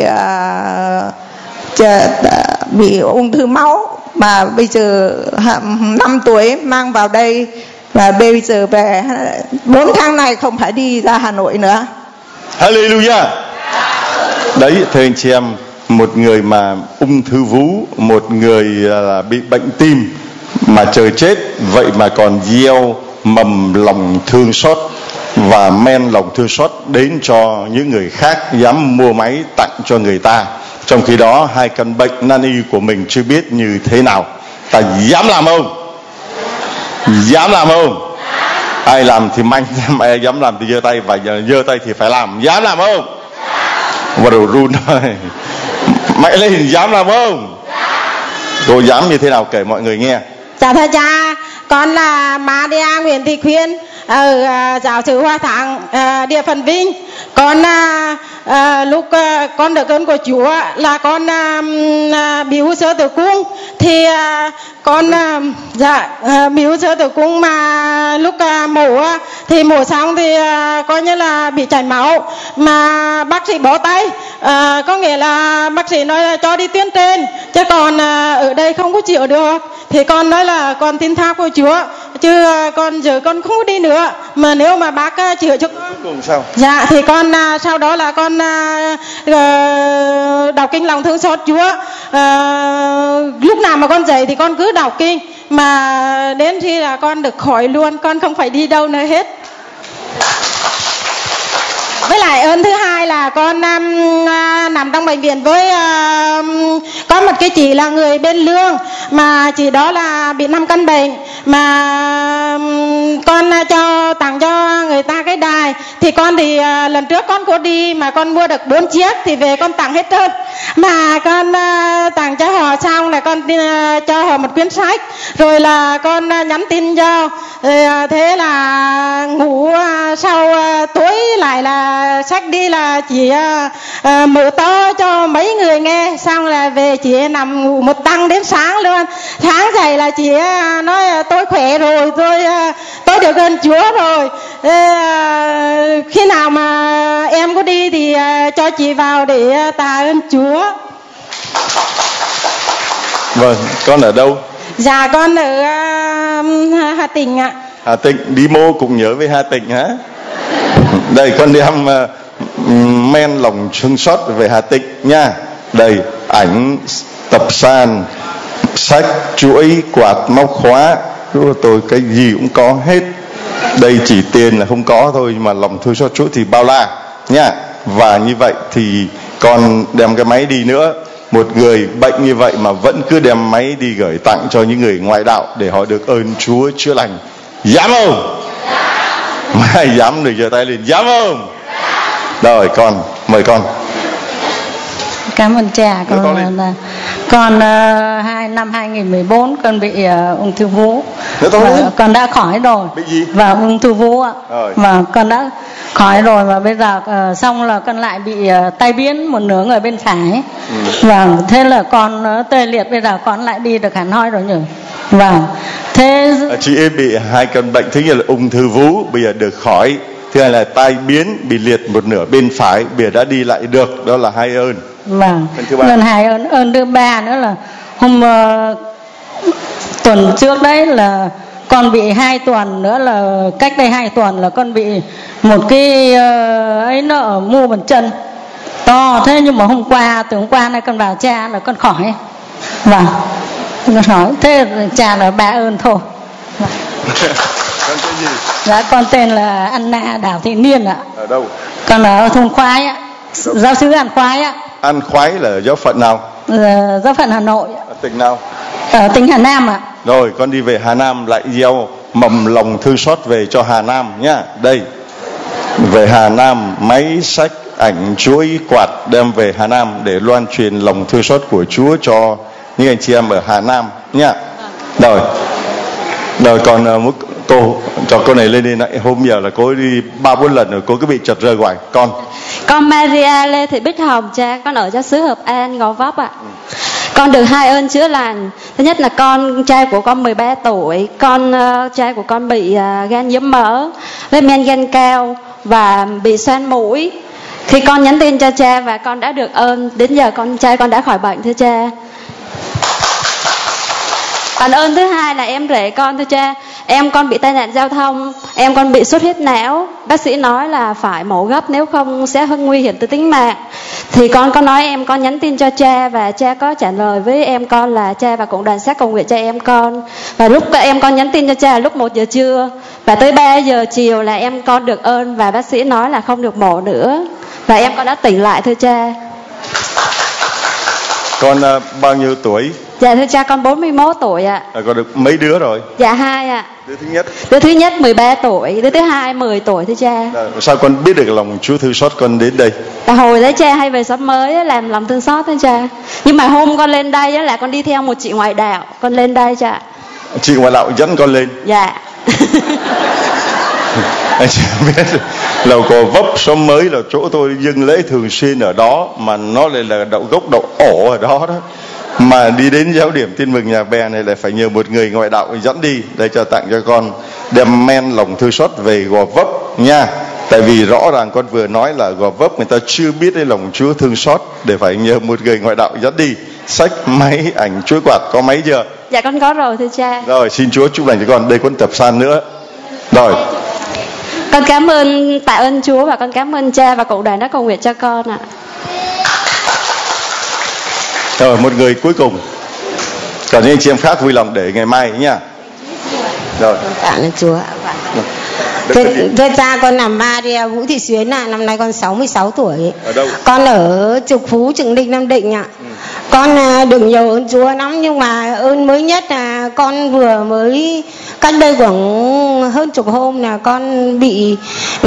bị ung thư máu, mà bây giờ 5 tuổi mang vào đây, và bây giờ về 4 tháng này không phải đi ra Hà Nội nữa. Hallelujah. Đấy, thưa anh chị em, một người mà ung thư vú, một người là bị bệnh tim mà trời chết, vậy mà còn gieo mầm lòng thương xót và men lòng thương xót đến cho những người khác, dám mua máy tặng cho người ta. Trong khi đó 2 căn bệnh nan y của mình chưa biết như thế nào. Ta dám làm không? Dám làm không? Ai làm thì mạnh, ai dám làm thì giơ tay, và giơ tay thì phải làm. Dám làm không? Bắt đầu run thôi. Mạnh lên, dám làm không? Cô dám như thế nào kể mọi người nghe. Chào thưa cha, con là Maria Nguyễn Thị Khuyên ở giáo xứ Hoa Thắng, địa phận Vinh. Con lúc con được ơn của Chúa là con bị u xơ tử cung, thì con bị u xơ tử cung, mà lúc mổ thì mổ xong thì coi như là bị chảy máu, mà bác sĩ bỏ tay, có nghĩa là bác sĩ nói là cho đi tuyến trên, chứ còn ở đây không có chịu được. Thì con nói là con tin tha của Chúa, chứ con giờ con không có đi nữa, mà nếu mà bác chữa cho con. Cùng sao? Dạ thì con sau đó là con đọc kinh lòng thương xót Chúa, lúc nào mà con dậy thì con cứ đọc kinh, mà đến khi là con được khỏi luôn, con không phải đi đâu nữa hết. Với lại ơn thứ hai là con nằm trong bệnh viện với có một cái chị là người bên Lương, mà chị đó là bị 5 căn bệnh, mà con tặng cho người ta cái đài. Thì con thì lần trước con có đi mà con mua được 4 chiếc thì về con tặng hết trơn, mà con tặng cho họ xong là con cho họ một quyển sách, rồi là con nhắn tin cho, thế là ngủ sau tối lại là sách đi là chị mở to cho mấy người nghe, xong là về chị nằm ngủ một tăng đến sáng luôn. Sáng dậy là chị nói tôi khỏe rồi, tôi được ơn Chúa rồi. Khi nào mà em có đi thì cho chị vào để tạ ơn Chúa. Vâng, con ở đâu? Dạ con ở Hà Tĩnh ạ. Hà Tĩnh, đi mô cũng nhớ về Hà Tĩnh hả? Đây con đem men lòng thương xót về Hà Tĩnh nha. Đây ảnh, tập sàn, sách, chuỗi, quạt, móc khóa, tôi cái gì cũng có hết. Đây chỉ tiền là không có thôi, nhưng mà lòng thương xót Chúa thì bao la nha. Và như vậy thì con đem cái máy đi nữa. Một người bệnh như vậy mà vẫn cứ đem máy đi gửi tặng cho những người ngoại đạo để họ được ơn Chúa chữa lành. Dám không? Mai dám được giơ tay lên, dám không? Rồi con, mời con. Cảm ơn cha. Con năm 2014 con bị ung thư vú. Con đã khỏi rồi. Bị gì? Và ung thư vú ạ. Và con đã khỏi rồi, và bây giờ xong là con lại bị tai biến một nửa người bên phải. Vâng, thế là con tê liệt, bây giờ con lại đi được hẳn hoi rồi nhỉ. Vâng. Thế chị em bị 2 căn bệnh, thứ nhất là ung thư vú, bây giờ được khỏi. Thứ hai là tai biến, bị liệt một nửa bên phải, bây giờ đã đi lại được, đó là 2 ơn. Vâng. Lần 2 ơn. Ơn thứ 3 nữa là hôm tuần trước đấy là con bị 2 tuần nữa, là cách đây 2 tuần là con bị một cái ấy nó ở mu bàn chân to. Thế nhưng mà hôm qua nay con vào cha là con khỏi. Vâng, con khỏi. Thế cha là 3 ơn thôi. Con tên gì? Dạ con tên là Anna Đào Thị Niên ạ. Ở đâu? Con ở thôn Khoái ạ. Giáo xứ An Khoái ạ. An Khoái là giáo phận nào? Giáo phận Hà Nội. Ở tỉnh nào? Ở tỉnh Hà Nam ạ. Rồi con đi về Hà Nam lại gieo mầm lòng thương xót về cho Hà Nam nhá. Đây, về Hà Nam, máy, sách, ảnh, chuỗi, quạt đem về Hà Nam để loan truyền lòng thương xót của Chúa cho những anh chị em ở Hà Nam nhá. Rồi còn cô cho cô này lên đi lại. Hôm giờ là cô đi 3-4 lần rồi, cô cứ bị chật rơi hoài. Con Maria Lê Thị Bích Hồng cha, con ở giáo xứ Hợp An, Gò Vấp ạ. Con được 2 ơn chữa lành. Thứ nhất là con trai của con 13 tuổi, con trai của con bị gan nhiễm mỡ, với men gan cao và bị xoang mũi. Khi con nhắn tin cho cha và con đã được ơn, đến giờ con trai con đã khỏi bệnh thưa cha. Còn ơn thứ hai là em rể con thưa cha. Em con bị tai nạn giao thông, em con bị xuất huyết não, bác sĩ nói là phải mổ gấp nếu không sẽ hơi nguy hiểm tới tính mạng. Thì con có nói em con nhắn tin cho cha, và cha có trả lời với em con là cha và cộng đoàn sẽ cầu nguyện cho em con. Và lúc em con nhắn tin cho cha là lúc 1 giờ trưa, và tới 3 giờ chiều là em con được ơn và bác sĩ nói là không được mổ nữa, và em con đã tỉnh lại thưa cha. Con bao nhiêu tuổi? Dạ thưa cha con 41 tuổi ạ. Con được mấy đứa rồi? Dạ 2 ạ. Đứa thứ nhất 13 tuổi, đứa thứ hai 10 tuổi thưa cha. Sao con biết được lòng Chúa thương xót con đến đây? Hồi đấy cha hay về xóm mới làm lòng thương xót thưa cha. Nhưng mà hôm con lên đây là con đi theo một chị ngoại đạo, con lên đây cha. Chị ngoại đạo dẫn con lên? Dạ. Anh chị biết là Gò Vấp xóm mới là chỗ tôi dâng lễ thường xuyên ở đó, mà nó lại là gốc đậu ổ ở đó đó. Mà đi đến giáo điểm Tin Mừng Nhà Bè này lại phải nhờ một người ngoại đạo dẫn đi để cho tặng cho con, đem men lòng thương xót về Gò Vấp nha. Tại vì rõ ràng con vừa nói là Gò Vấp người ta chưa biết đến lòng Chúa thương xót, để phải nhờ một người ngoại đạo dẫn đi. Sách, máy, ảnh, chuỗi quạt, có máy chưa? Dạ con có rồi thưa cha. Rồi, xin Chúa chúc lành cho con. Đây cuốn tập san nữa. Rồi. Con cảm ơn, tạ ơn Chúa và con cảm ơn cha và cộng đoàn đã cầu nguyện cho con ạ. Rồi, một người cuối cùng. Còn những anh chị em khác vui lòng để ngày mai nha. Rồi. Tạ ơn Chúa. Thưa cha, con là Maria Vũ Thị Xuyến ạ. Năm nay con 66 tuổi. Ở đâu? Con ở Trục Phú, Trừng Định, Nam Định ạ. Con được nhiều ơn Chúa lắm, nhưng mà ơn mới nhất là con vừa mới cách đây khoảng hơn chục hôm là con bị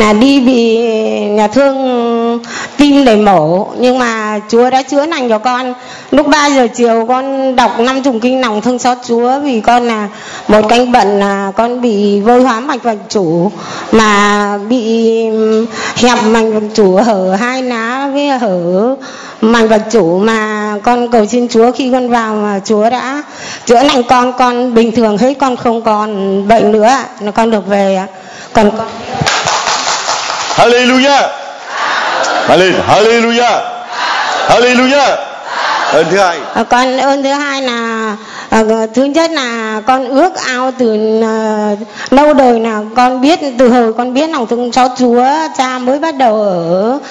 nhà thương tim để mổ, nhưng mà Chúa đã chữa lành cho con. Lúc 3 giờ chiều con đọc 50 kinh lòng thương xót Chúa, vì con là một căn bệnh là con bị vôi hóa mạch vành chủ, mà bị hẹp mạch vành chủ, hở 2 lá với hở mạch vành chủ, mà con cầu xin Chúa khi con vào mà Chúa đã chữa lành con bình thường hết, con không còn bệnh nữa, là con được về. Còn con Hallelujah. Hallelujah. Hallelujah. Ơn thứ hai. Con ơn thứ hai là thứ nhất là con ước ao từ lâu đời, là con biết từ hồi con biết lòng thương xót Chúa, cha mới bắt đầu ở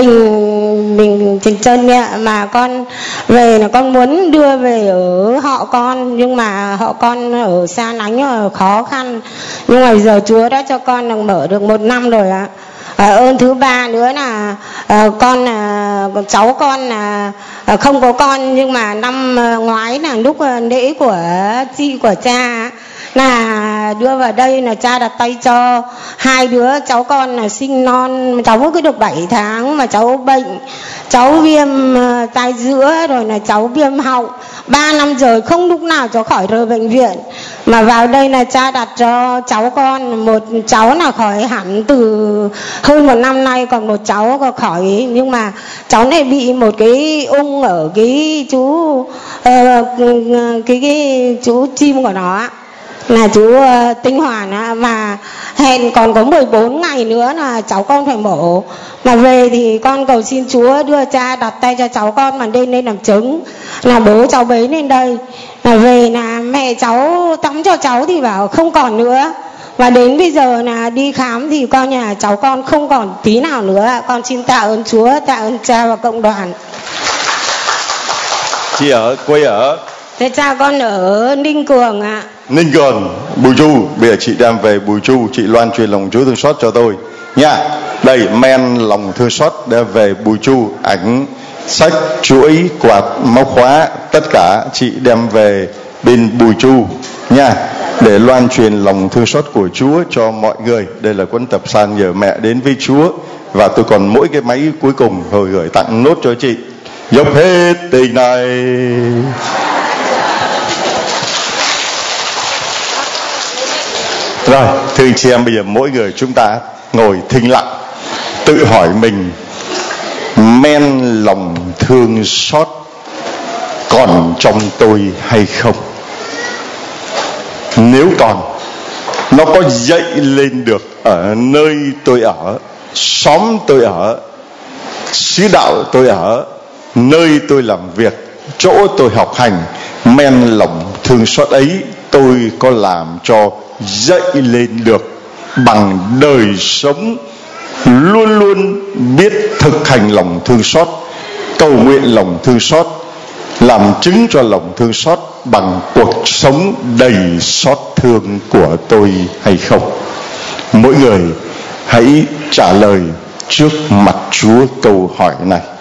Bình Chân mà con về là con muốn đưa về ở họ con, nhưng mà họ con ở xa lánh khó khăn, nhưng mà giờ Chúa đã cho con được mở được 1 năm rồi ạ. Ơn thứ ba nữa là cháu con là không có con, nhưng mà năm ngoái là lúc lễ của chị của cha là đưa vào đây là cha đặt tay cho 2 đứa cháu con là sinh non, cháu mới được 7 tháng mà cháu bệnh, cháu viêm tai giữa rồi là cháu viêm họng, 3 năm rồi không lúc nào cháu khỏi rời bệnh viện, mà vào đây là cha đặt cho cháu con, một cháu là khỏi hẳn từ hơn 1 năm nay, còn một cháu còn khỏi, nhưng mà cháu này bị một cái ung ở cái chú chim của nó, là chú tinh hoàn, mà hẹn còn có 14 ngày nữa là cháu con phải mổ, mà về thì con cầu xin Chúa đưa cha đặt tay cho cháu con mà lên làm chứng, là bố cháu bế lên đây, là về là mẹ cháu tắm cho cháu thì bảo không còn nữa, và đến bây giờ là đi khám thì con nhà cháu con không còn tí nào nữa. Con xin tạ ơn Chúa, tạ ơn cha và cộng đoàn. Chị ở quê ở? Thế cha con ở Ninh Cường ạ. Ninh Cường, Bùi Chu. Bây giờ chị đem về Bùi Chu, chị loan truyền lòng Chúa thương xót cho tôi nha. Đây, men lòng thương xót đem về Bùi Chu, ảnh, sách, chuỗi, quạt, móc khóa, tất cả chị đem về bên Bùi Chu nha, để loan truyền lòng thương xót của Chúa cho mọi người. Đây là cuốn tập san nhờ mẹ đến với Chúa, và tôi còn mỗi cái máy cuối cùng rồi gửi tặng nốt cho chị. Dốc hết tình này. Rồi, thưa anh chị em, bây giờ mỗi người chúng ta ngồi thinh lặng, tự hỏi mình men lòng thương xót còn trong tôi hay không? Nếu còn, nó có dậy lên được ở nơi tôi ở, xóm tôi ở, xứ đạo tôi ở, nơi tôi làm việc, chỗ tôi học hành, men lòng thương xót ấy tôi có làm cho dậy lên được bằng đời sống luôn luôn biết thực hành lòng thương xót, cầu nguyện lòng thương xót, làm chứng cho lòng thương xót bằng cuộc sống đầy xót thương của tôi hay không? Mỗi người hãy trả lời trước mặt Chúa câu hỏi này.